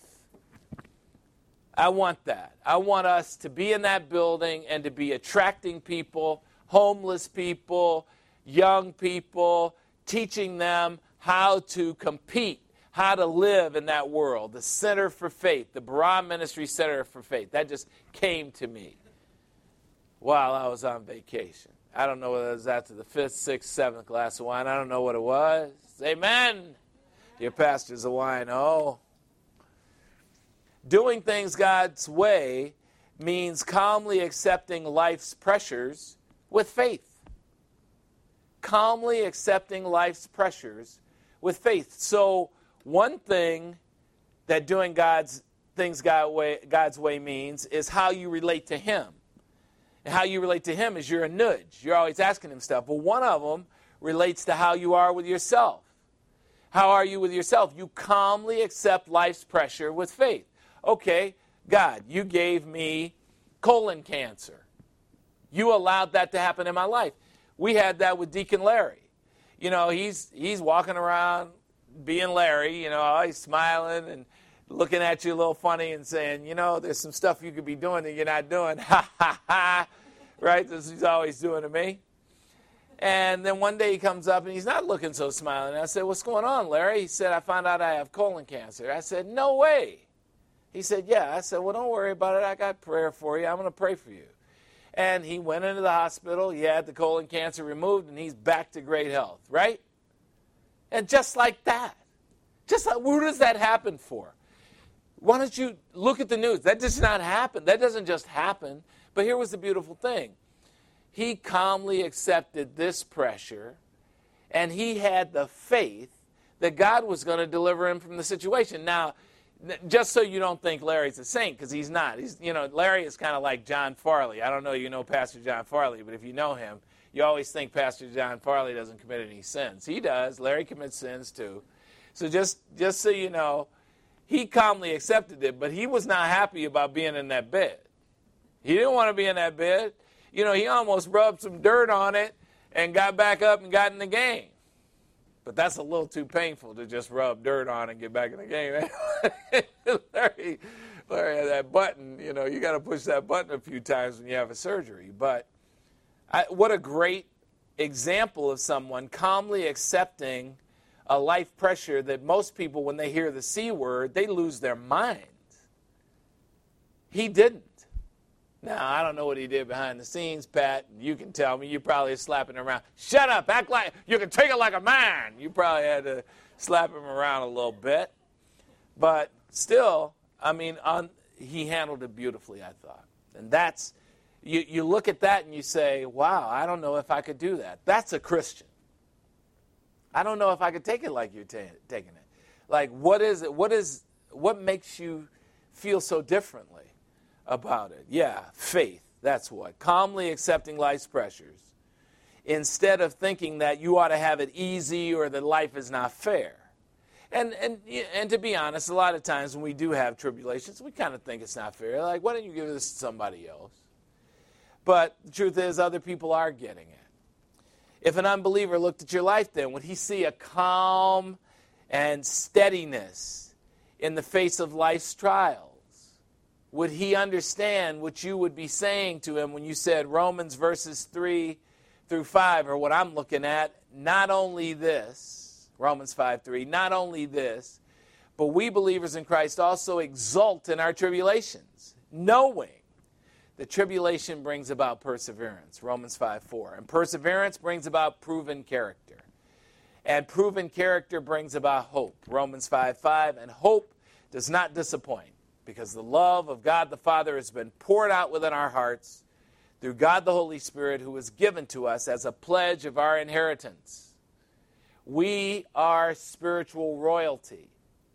I want that. I want us to be in that building and to be attracting people, homeless people, young people, teaching them how to compete, how to live in that world. The Center for Faith, the Barah Ministry Center for Faith. That just came to me while I was on vacation. I don't know whether it was after the 5th, 6th, 7th glass of wine. I don't know what it was. Amen. Your pastor's a wino. Doing things God's way means calmly accepting life's pressures with faith. Calmly accepting life's pressures with faith. So one thing that doing God's way means is how you relate to him. And how you relate to him is you're a nudge. You're always asking him stuff. Well, one of them relates to how you are with yourself. How are you with yourself? You calmly accept life's pressure with faith. Okay, God, you gave me colon cancer. You allowed that to happen in my life. We had that with Deacon Larry. You know, he's walking around being Larry, you know, always smiling and looking at you a little funny and saying, you know, there's some stuff you could be doing that you're not doing. Ha, ha, ha. Right? This is what he's always doing to me. And then one day he comes up and he's not looking so smiling. I said, what's going on, Larry? He said, I found out I have colon cancer. I said, no way. He said, yeah. I said, well, don't worry about it. I got prayer for you. I'm going to pray for you. And he went into the hospital. He had the colon cancer removed, and he's back to great health, right? And just like that. Just like, who does that happen for? Why don't you look at the news? That does not happen. That doesn't just happen. But here was the beautiful thing. He calmly accepted this pressure, and he had the faith that God was going to deliver him from the situation. Now, just so you don't think Larry's a saint, because he's not. Larry is kind of like John Farley. I don't know you know Pastor John Farley, but if you know him, you always think Pastor John Farley doesn't commit any sins. He does. Larry commits sins too. So just so you know, he calmly accepted it, but he was not happy about being in that bed. He didn't want to be in that bed. You know, he almost rubbed some dirt on it and got back up and got in the game. But that's a little too painful to just rub dirt on and get back in the game. Larry had that button, you know, you got to push that button a few times when you have a surgery. But what a great example of someone calmly accepting a life pressure that most people, when they hear the C word, they lose their mind. He didn't. Now, I don't know what he did behind the scenes, Pat. You can tell me. You probably slapping him around. Shut up. Act like you can take it like a man. You probably had to slap him around a little bit. But still, I mean, he handled it beautifully, I thought. And that's, you look at that and you say, wow, I don't know if I could do that. That's a Christian. I don't know if I could take it like you're taking it. Like, what is it? What makes you feel so differently about it? Yeah, faith. That's what. Calmly accepting life's pressures instead of thinking that you ought to have it easy or that life is not fair. And to be honest, a lot of times when we do have tribulations, we kind of think it's not fair. Like, why don't you give this to somebody else? But the truth is, other people are getting it. If an unbeliever looked at your life then, would he see a calm and steadiness in the face of life's trials? Would he understand what you would be saying to him when you said Romans verses 3 through 5, or what I'm looking at, not only this, Romans 5:3, not only this, but we believers in Christ also exult in our tribulations, knowing that tribulation brings about perseverance, Romans 5:4. And perseverance brings about proven character. And proven character brings about hope, Romans 5:5. And hope does not disappoint, because the love of God the Father has been poured out within our hearts through God the Holy Spirit, who was given to us as a pledge of our inheritance. We are spiritual royalty.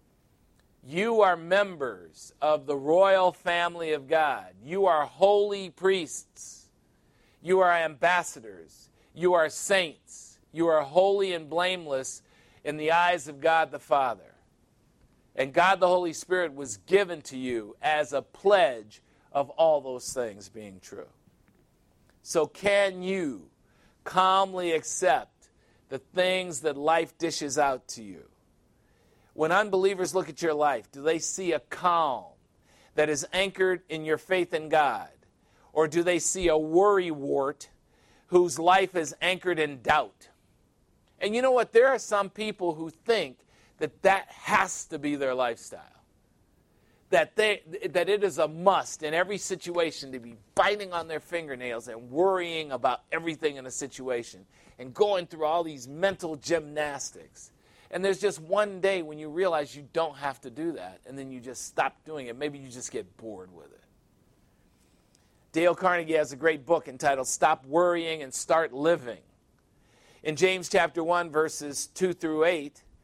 You are members of the royal family of God. You are holy priests. You are ambassadors. You are saints. You are holy and blameless in the eyes of God the Father. And God the Holy Spirit was given to you as a pledge of all those things being true. So can you calmly accept the things that life dishes out to you? When unbelievers look at your life, do they see a calm that is anchored in your faith in God? Or do they see a worrywart whose life is anchored in doubt? And you know what? There are some people who think that has to be their lifestyle. That it is a must in every situation to be biting on their fingernails and worrying about everything in a situation and going through all these mental gymnastics. And there's just one day when you realize you don't have to do that, and then you just stop doing it. Maybe you just get bored with it. Dale Carnegie has a great book entitled Stop Worrying and Start Living. In James chapter 1, verses 2 through 8,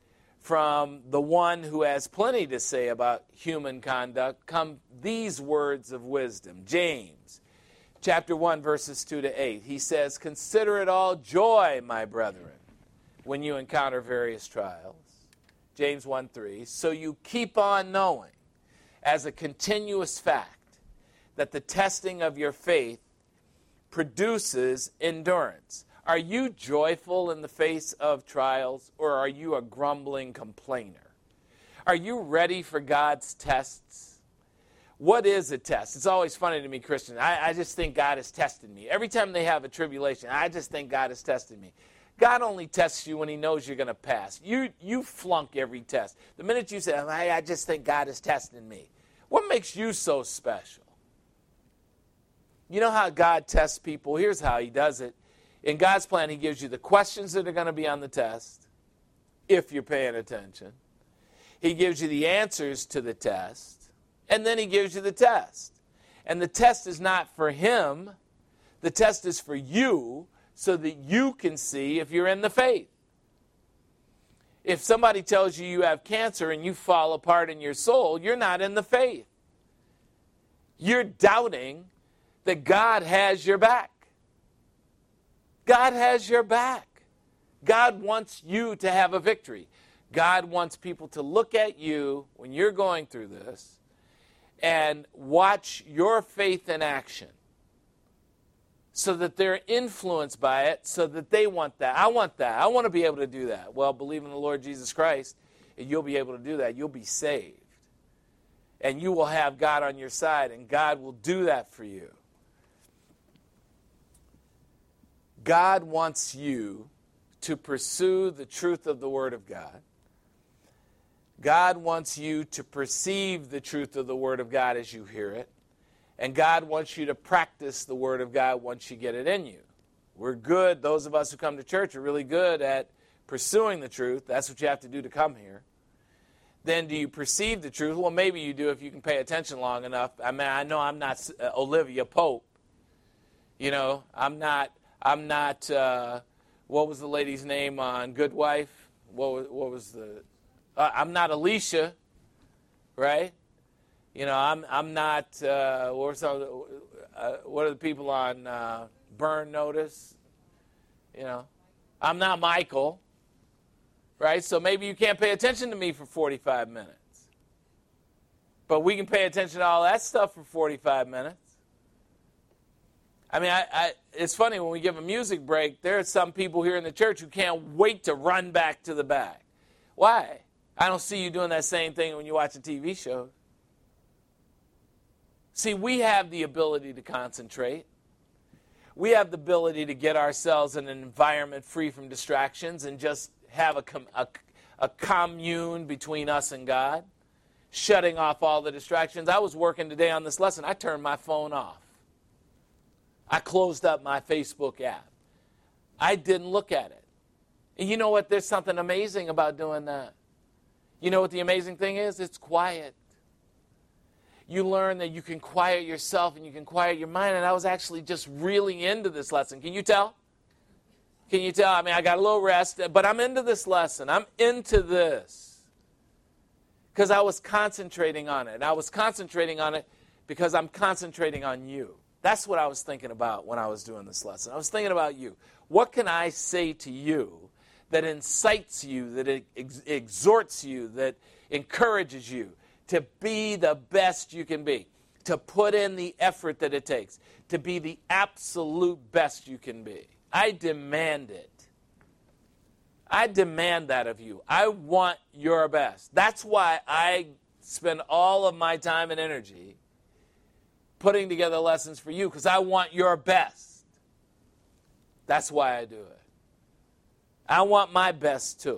from the one who has plenty to say about human conduct come these words of wisdom. James, chapter 1, verses 2 to 8. He says, "Consider it all joy, my brethren, when you encounter various trials." James 1:3. "So you keep on knowing as a continuous fact that the testing of your faith produces endurance." Are you joyful in the face of trials, or are you a grumbling complainer? Are you ready for God's tests? What is a test? It's always funny to me, Christian. I just think God is testing me. Every time they have a tribulation, I just think God is testing me. God only tests you when he knows you're going to pass. You flunk every test. The minute you say, I just think God is testing me. What makes you so special? You know how God tests people? Here's how he does it. In God's plan, he gives you the questions that are going to be on the test, if you're paying attention. He gives you the answers to the test, and then he gives you the test. And the test is not for him. The test is for you, so that you can see if you're in the faith. If somebody tells you you have cancer and you fall apart in your soul, you're not in the faith. You're doubting that God has your back. God has your back. God wants you to have a victory. God wants people to look at you when you're going through this and watch your faith in action so that they're influenced by it, so that they want that. I want that. I want to be able to do that. Well, believe in the Lord Jesus Christ, and you'll be able to do that. You'll be saved. And you will have God on your side, and God will do that for you. God wants you to pursue the truth of the Word of God. God wants you to perceive the truth of the Word of God as you hear it. And God wants you to practice the Word of God once you get it in you. We're good, those of us who come to church are really good at pursuing the truth. That's what you have to do to come here. Then do you perceive the truth? Well, maybe you do if you can pay attention long enough. I mean, I know I'm not Olivia Pope. You know, I'm not, what was the lady's name on Good Wife? I'm not Alicia, right? You know, I'm not, what are the people on Burn Notice? You know, I'm not Michael, right? So maybe you can't pay attention to me for 45 minutes. But we can pay attention to all that stuff for 45 minutes. I mean, it's funny, when we give a music break, there are some people here in the church who can't wait to run back to the back. Why? I don't see you doing that same thing when you watch a TV show. See, we have the ability to concentrate. We have the ability to get ourselves in an environment free from distractions and just have a commune between us and God, shutting off all the distractions. I was working today on this lesson. I turned my phone off. I closed up my Facebook app. I didn't look at it. And you know what? There's something amazing about doing that. You know what the amazing thing is? It's quiet. You learn that you can quiet yourself and you can quiet your mind. And I was actually just really into this lesson. Can you tell? Can you tell? I mean, I got a little rest, but I'm into this lesson. I'm into this. Because I was concentrating on it. I was concentrating on it because I'm concentrating on you. That's what I was thinking about when I was doing this lesson. I was thinking about you. What can I say to you that incites you, that exhorts you, that encourages you to be the best you can be, to put in the effort that it takes, to be the absolute best you can be? I demand it. I demand that of you. I want your best. That's why I spend all of my time and energy putting together lessons for you, because I want your best. That's why I do it. I want my best too.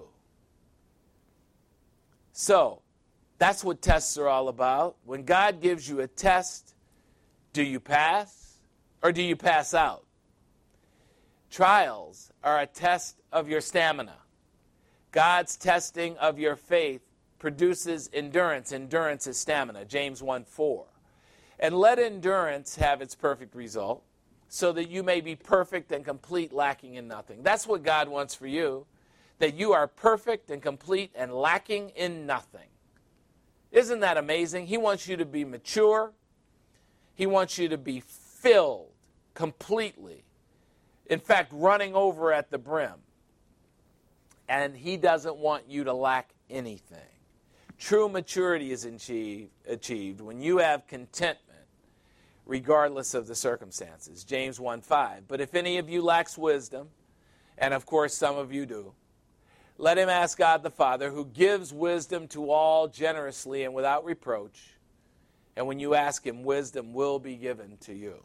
So, that's what tests are all about. When God gives you a test, do you pass or do you pass out? Trials are a test of your stamina. God's testing of your faith produces endurance. Endurance is stamina, James 1:4. And let endurance have its perfect result, so that you may be perfect and complete, lacking in nothing. That's what God wants for you. that you are perfect and complete and lacking in nothing. Isn't that amazing? He wants you to be mature. He wants you to be filled completely. In fact, running over at the brim. And he doesn't want you to lack anything. True maturity is achieved when you have contentment regardless of the circumstances. James 1:5. But if any of you lacks wisdom, and of course some of you do, let him ask God the Father, who gives wisdom to all generously and without reproach. And when you ask him, wisdom will be given to you.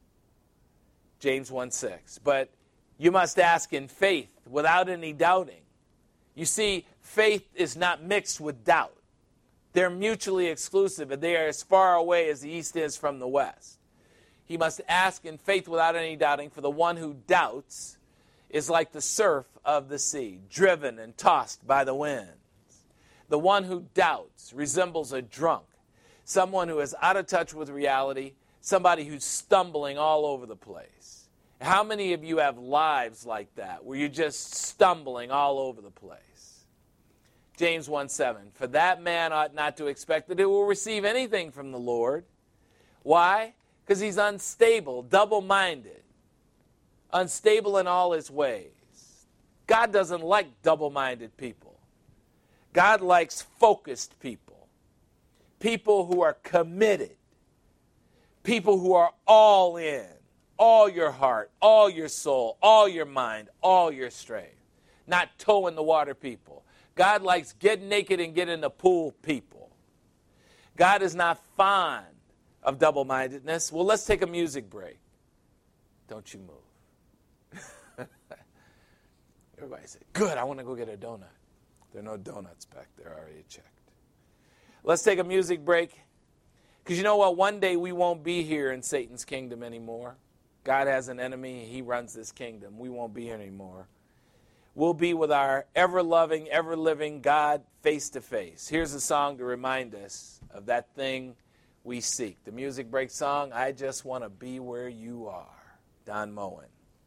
James 1:6. But you must ask in faith without any doubting. You see, faith is not mixed with doubt. They're mutually exclusive, and they are as far away as the east is from the west. He must ask in faith without any doubting, for the one who doubts is like the surf of the sea, driven and tossed by the winds. The one who doubts resembles a drunk, someone who is out of touch with reality, somebody who's stumbling all over the place. How many of you have lives like that, where you're just stumbling all over the place? James 1:7, for that man ought not to expect that he will receive anything from the Lord. Why? Because he's unstable, double-minded, unstable in all his ways. God doesn't like double-minded people. God likes focused people, people who are committed, people who are all in, all your heart, all your soul, all your mind, all your strength, not toe-in-the-water people. God likes get naked and get in the pool people. God is not fond of double-mindedness. Well, let's take a music break. Don't you move. Everybody said, good, I want to go get a donut. There are no donuts back there. I already checked. Let's take a music break. Because you know what? One day we won't be here in Satan's kingdom anymore. God has an enemy. He runs this kingdom. We won't be here anymore. We'll be with our ever-loving, ever-living God face to face. Here's a song to remind us of that thing we seek. The music break song, I Just Want to Be Where You Are. Don Moen.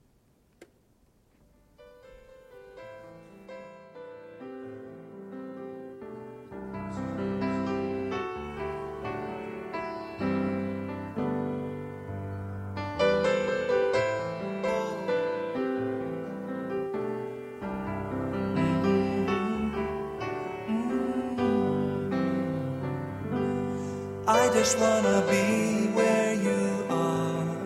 I just wanna be where you are,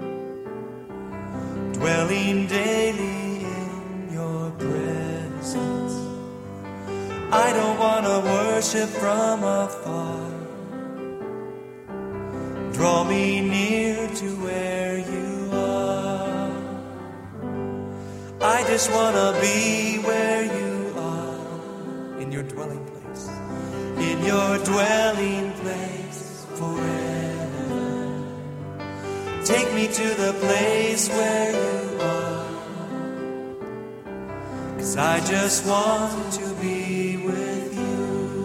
dwelling daily in your presence. I don't wanna worship from afar. Draw me near to where you are. I just wanna be where you are, in your dwelling place, in your dwelling place. Forever. Take me to the place where you are, 'cause I just want to be with you.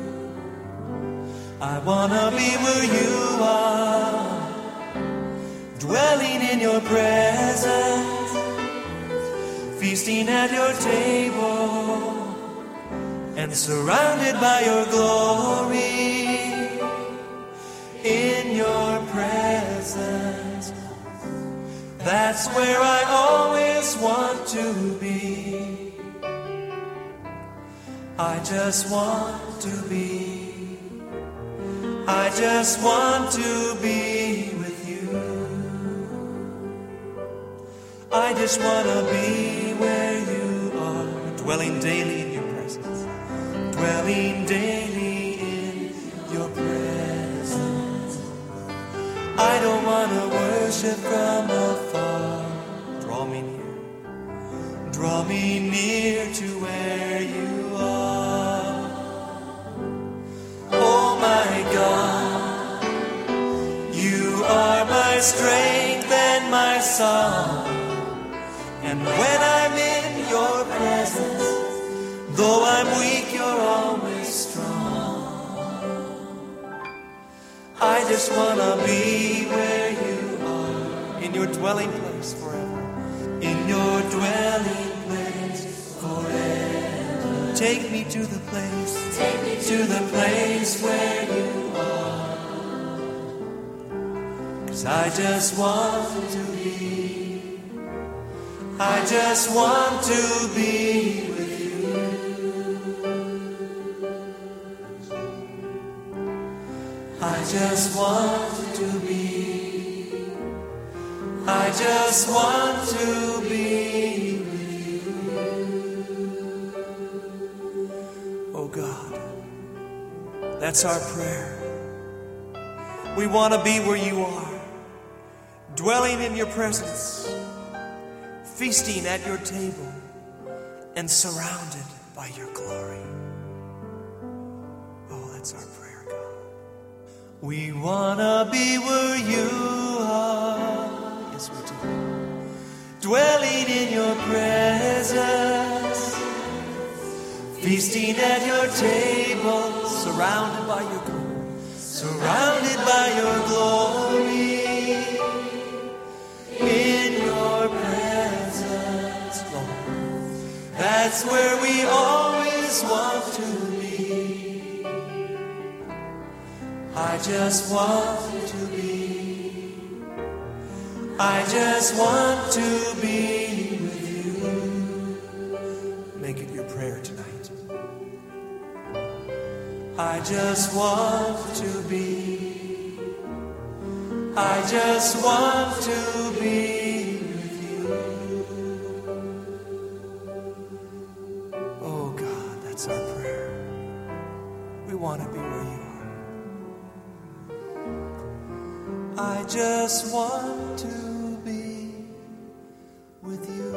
I wanna be where you are, dwelling in your presence, feasting at your table, and surrounded by your glory. In your presence, that's where I always want to be. I just want to be. I just want to be with you. I just want to be where you are, dwelling daily in your presence, dwelling daily in your presence. I don't want to worship from afar. Draw me near to where you are. Oh my God, you are my strength and my song. And when I'm in your presence, though I'm weak, you're always strong. I just want to be where you are, in your dwelling place forever, in your dwelling place forever. take me to the place, to the place where you are. 'Cause I just want to be, I just want to be with you. I just want to be, I just want to be with you. Oh God, that's our prayer. We want to be where you are, dwelling in your presence, feasting at your table, and surrounded by your glory. Oh, that's our prayer, God. We want to be where you are. Yes, we do. Dwelling in your presence, feasting at your table, surrounded by your glory, surrounded by your glory. In your presence, Lord, that's where we always want to be. I just want to be, I just want to be with you. Make it your prayer tonight. I just want to be, I just want to be with you. Oh God, that's our prayer. We want to be where you are. I just want to be with you.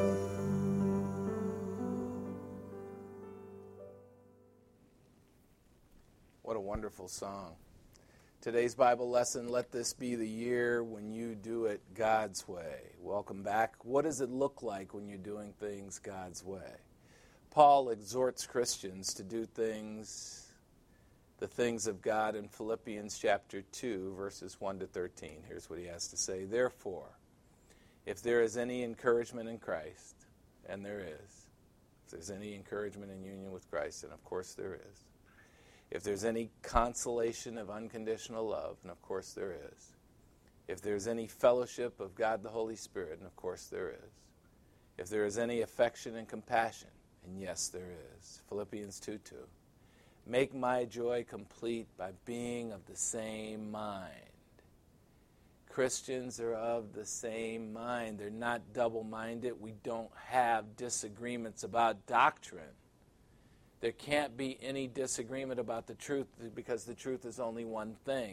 What a wonderful song. Today's Bible lesson, let this be the year when you do it God's way. Welcome back. What does it look like when you're doing things God's way? Paul exhorts Christians to do things, the things of God in Philippians chapter 2, verses 1 to 13. Here's what he has to say. Therefore, if there is any encouragement in Christ, and there is, if there's any encouragement in union with Christ, and of course there is, if there's any consolation of unconditional love, and of course there is. If there's any fellowship of God the Holy Spirit, and of course there is. If there is any affection and compassion, and yes there is. Philippians 2:2. Make my joy complete by being of the same mind. Christians are of the same mind. They're not double-minded. We don't have disagreements about doctrine. There can't be any disagreement about the truth because the truth is only one thing.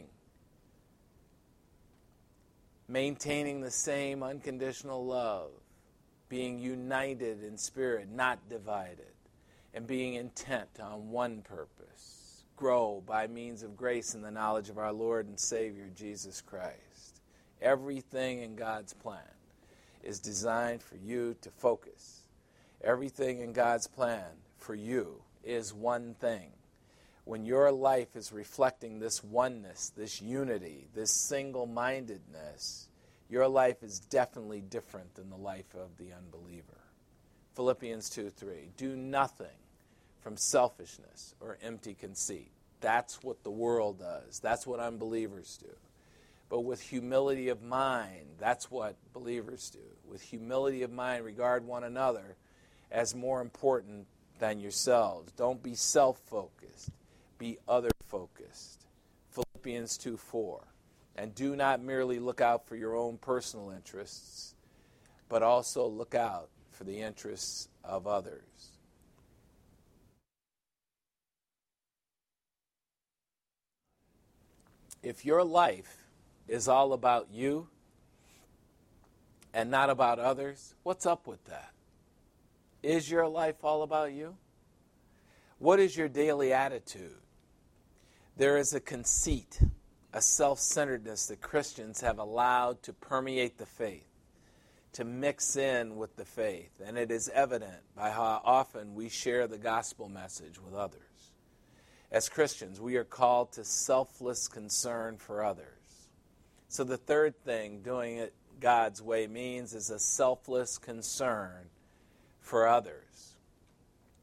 Maintaining the same unconditional love, being united in spirit, not divided, and being intent on one purpose. Grow by means of grace in the knowledge of our Lord and Savior, Jesus Christ. Everything in God's plan is designed for you to focus. Everything in God's plan for you is one thing. When your life is reflecting this oneness, this unity, this single-mindedness, your life is definitely different than the life of the unbeliever. Philippians 2:3. Do nothing from selfishness or empty conceit. That's what the world does. That's what unbelievers do. But with humility of mind, that's what believers do. With humility of mind, regard one another as more important than yourselves. Don't be self-focused. Be other-focused. Philippians 2:4. And do not merely look out for your own personal interests, but also look out for the interests of others. If your life is all about you and not about others, what's up with that? Is your life all about you? What is your daily attitude? There is a conceit, a self-centeredness that Christians have allowed to permeate the faith, to mix in with the faith, and it is evident by how often we share the gospel message with others. As Christians, we are called to selfless concern for others. So the third thing doing it God's way means is a selfless concern for others.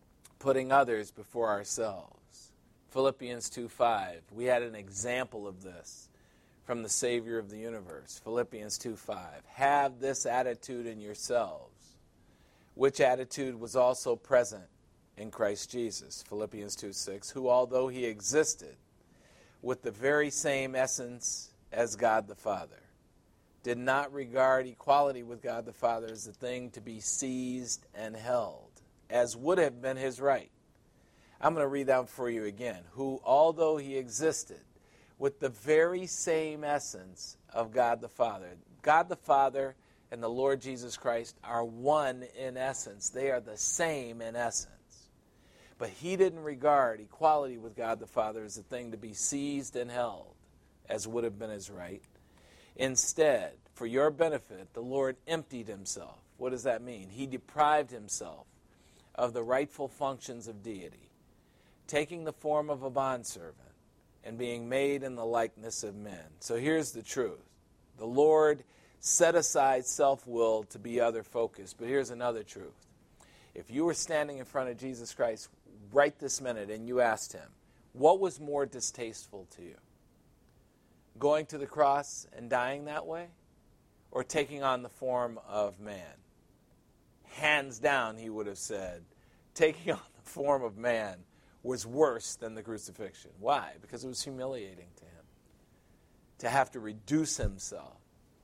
putting others before ourselves. Philippians 2:5. We had an example of this from the Savior of the universe. Philippians 2:5. Have this attitude in yourselves, which attitude was also present in Christ Jesus. Philippians 2:6. Who, although he existed with the very same essence as God the Father, did not regard equality with God the Father as a thing to be seized and held, as would have been his right. I'm going to read that for you again. Who, although he existed with the very same essence of God the Father. God the Father and the Lord Jesus Christ are one in essence. They are the same in essence. But he didn't regard equality with God the Father as a thing to be seized and held, as would have been his right. Instead, for your benefit, the Lord emptied himself. What does that mean? He deprived himself of the rightful functions of deity, taking the form of a bondservant and being made in the likeness of men. So here's the truth. The Lord set aside self-will to be other-focused. But here's another truth. If you were standing in front of Jesus Christ right this minute and you asked him, what was more distasteful to you? Going to the cross and dying that way, or taking on the form of man? Hands down, he would have said, taking on the form of man was worse than the crucifixion. Why? Because it was humiliating to him to have to reduce himself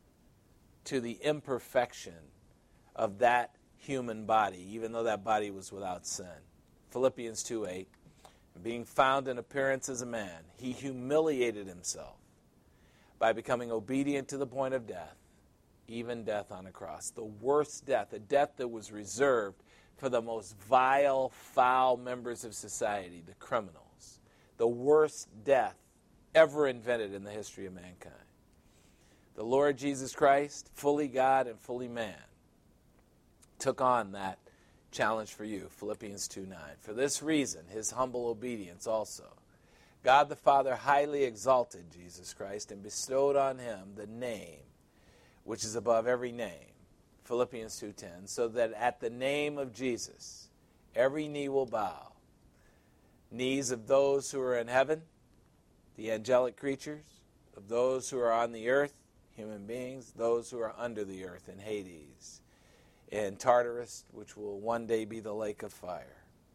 to the imperfection of that human body, even though that body was without sin. Philippians 2:8, being found in appearance as a man, he humiliated himself by becoming obedient to the point of death, even death on a cross. The worst death, a death that was reserved for the most vile, foul members of society, the criminals. The worst death ever invented in the history of mankind. The Lord Jesus Christ, fully God and fully man, took on that challenge for you, Philippians 2:9. For this reason, his humble obedience also, God the Father highly exalted Jesus Christ and bestowed on him the name which is above every name, Philippians 2:10, so that at the name of Jesus every knee will bow, knees of those who are in heaven, the angelic creatures, of those who are on the earth, human beings, those who are under the earth in Hades, in Tartarus, which will one day be the lake of fire.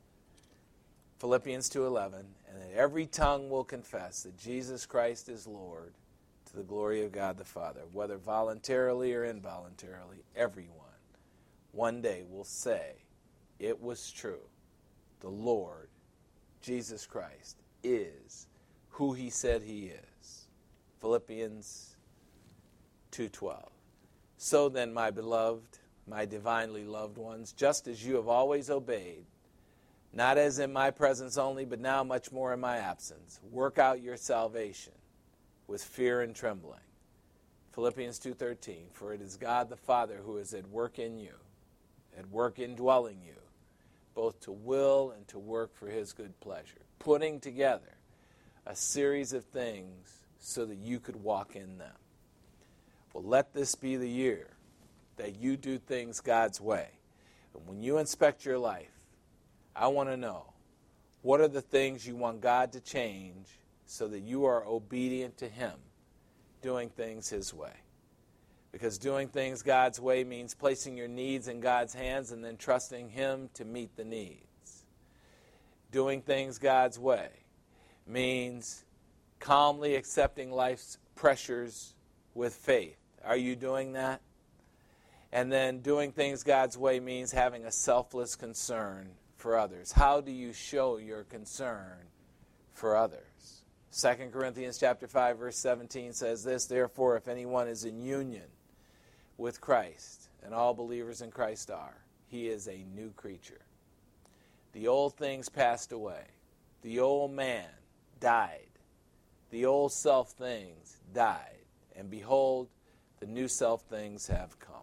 Philippians 2:11, and that every tongue will confess that Jesus Christ is Lord, to the glory of God the Father, whether voluntarily or involuntarily. Everyone one day will say, it was true. The Lord Jesus Christ is who he said he is. Philippians 2:12. So then, my beloved, my divinely loved ones, just as you have always obeyed, not as in my presence only, but now much more in my absence, work out your salvation with fear and trembling. Philippians 2:13, for it is God the Father who is at work in you, at work indwelling you, both to will and to work for his good pleasure, putting together a series of things so that you could walk in them. Well, let this be the year that you do things God's way. And when you inspect your life, I want to know, what are the things you want God to change so that you are obedient to him, doing things his way? Because doing things God's way means placing your needs in God's hands and then trusting him to meet the needs. Doing things God's way means calmly accepting life's pressures with faith. Are you doing that? And then doing things God's way means having a selfless concern for others. How do you show your concern for others? 2 Corinthians chapter 5, verse 17 says this, therefore, if anyone is in union with Christ, and all believers in Christ are, he is a new creature. The old things passed away. The old man died. The old self things died. And behold, the new self things have come.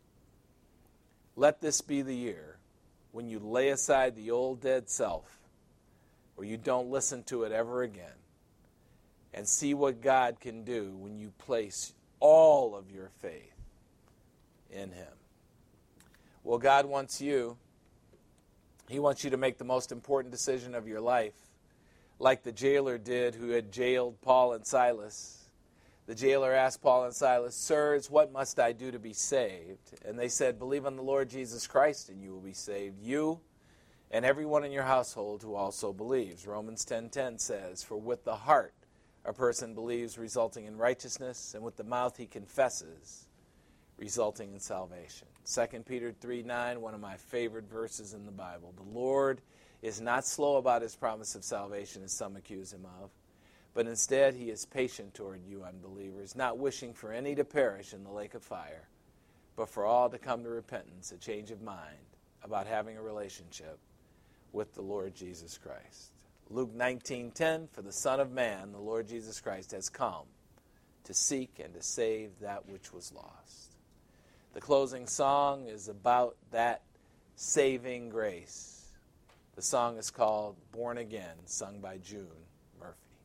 Let this be the year when you lay aside the old dead self, or you don't listen to it ever again, and see what God can do when you place all of your faith in him. Well, God wants you He wants you to make the most important decision of your life, like the jailer did who had jailed Paul and Silas. The jailer asked Paul and Silas, "Sirs, what must I do to be saved?" And they said, "Believe on the Lord Jesus Christ, and you will be saved, you and everyone in your household who also believes." Romans 10:10 says, "For with the heart a person believes, resulting in righteousness, and with the mouth he confesses, resulting in salvation." 2 Peter 3:9, one of my favorite verses in the Bible. "The Lord is not slow about his promise of salvation, as some accuse him of, but instead he is patient toward you unbelievers, not wishing for any to perish in the lake of fire, but for all to come to repentance, a change of mind about having a relationship with the Lord Jesus Christ." Luke 19:10, "For the Son of Man, the Lord Jesus Christ, has come to seek and to save that which was lost." The closing song is about that saving grace. The song is called "Born Again," sung by June Murphy.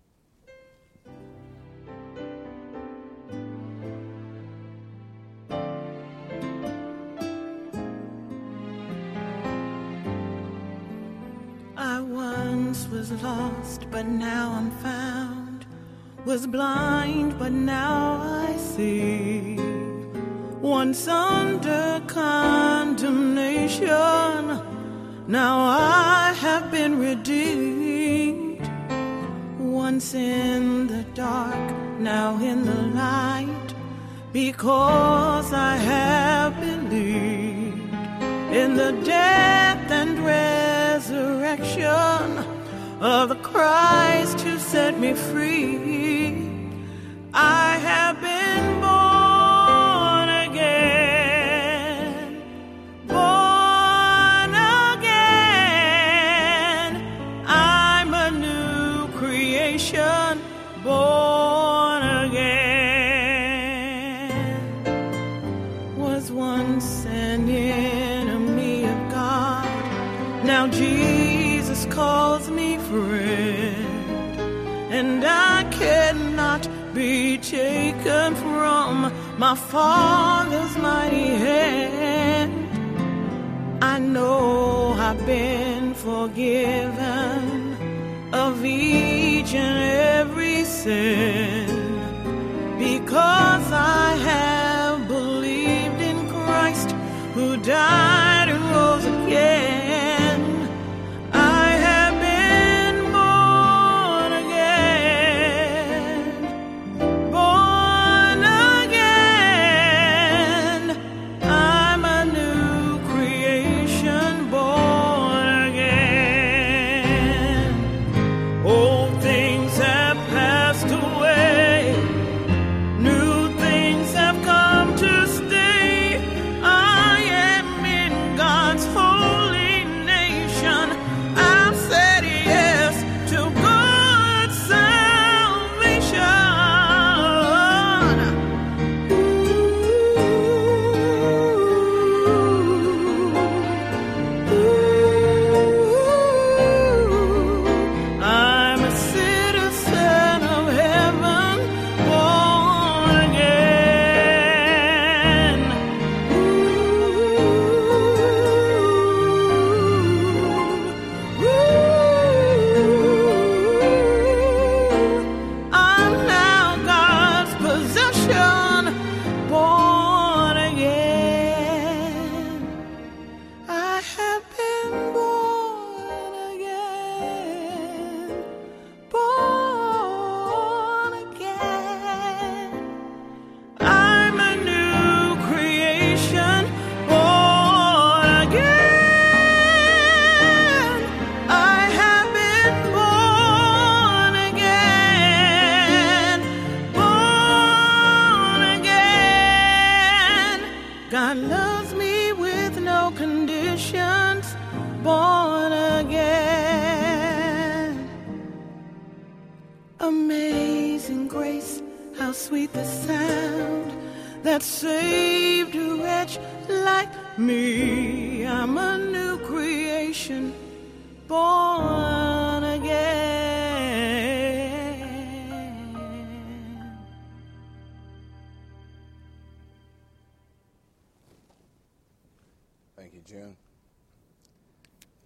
I once was lost, but now I'm found. Was blind, but now I see. Once under condemnation, now I have been redeemed. Once in the dark, now in the light, because I have believed in the death and resurrection of the Christ who set me free. I have been born again, born again. I'm a new creation, born again. Was once an enemy of God, now Jesus calls me friend, and I cannot be taken from my Father's mighty hand. I know I've been forgiven of each and every sin, because I have believed in Christ who died and rose again. I have been born again, born again. I'm a new creation, born again. Old things have passed away, new things have come to stay. I am in God's holy nation. I've said yes to good salvation. I'm a citizen of heaven, born again. I'm now God's possession, born again. I have been born again, born again. I'm a new creation, born again. I have been born again, born again. God loves me with no conditions, born again. Amazing grace, how sweet the sound that saved a wretch like me. I'm a new creation, born again. Thank you, June.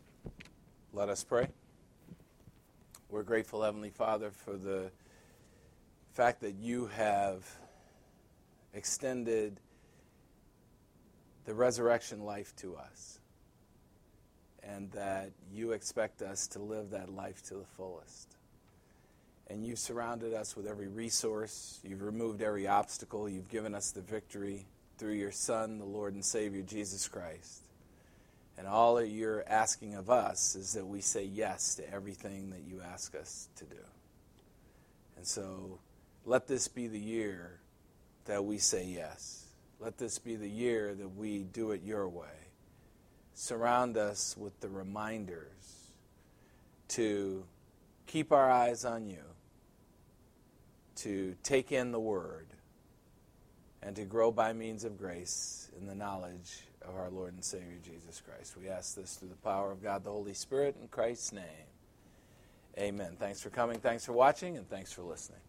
Let us pray. We're grateful, Heavenly Father, for the fact that you have extended the resurrection life to us, and that you expect us to live that life to the fullest. And you've surrounded us with every resource. You've removed every obstacle. You've given us the victory through your Son, the Lord and Savior, Jesus Christ. And all that you're asking of us is that we say yes to everything that you ask us to do. And so let this be the year that we say yes. Let this be the year that we do it your way. Surround us with the reminders to keep our eyes on you, to take in the Word, and to grow by means of grace in the knowledge of our Lord and Savior Jesus Christ. We ask this through the power of God the Holy Spirit in Christ's name. Amen. Thanks for coming, thanks for watching, and thanks for listening.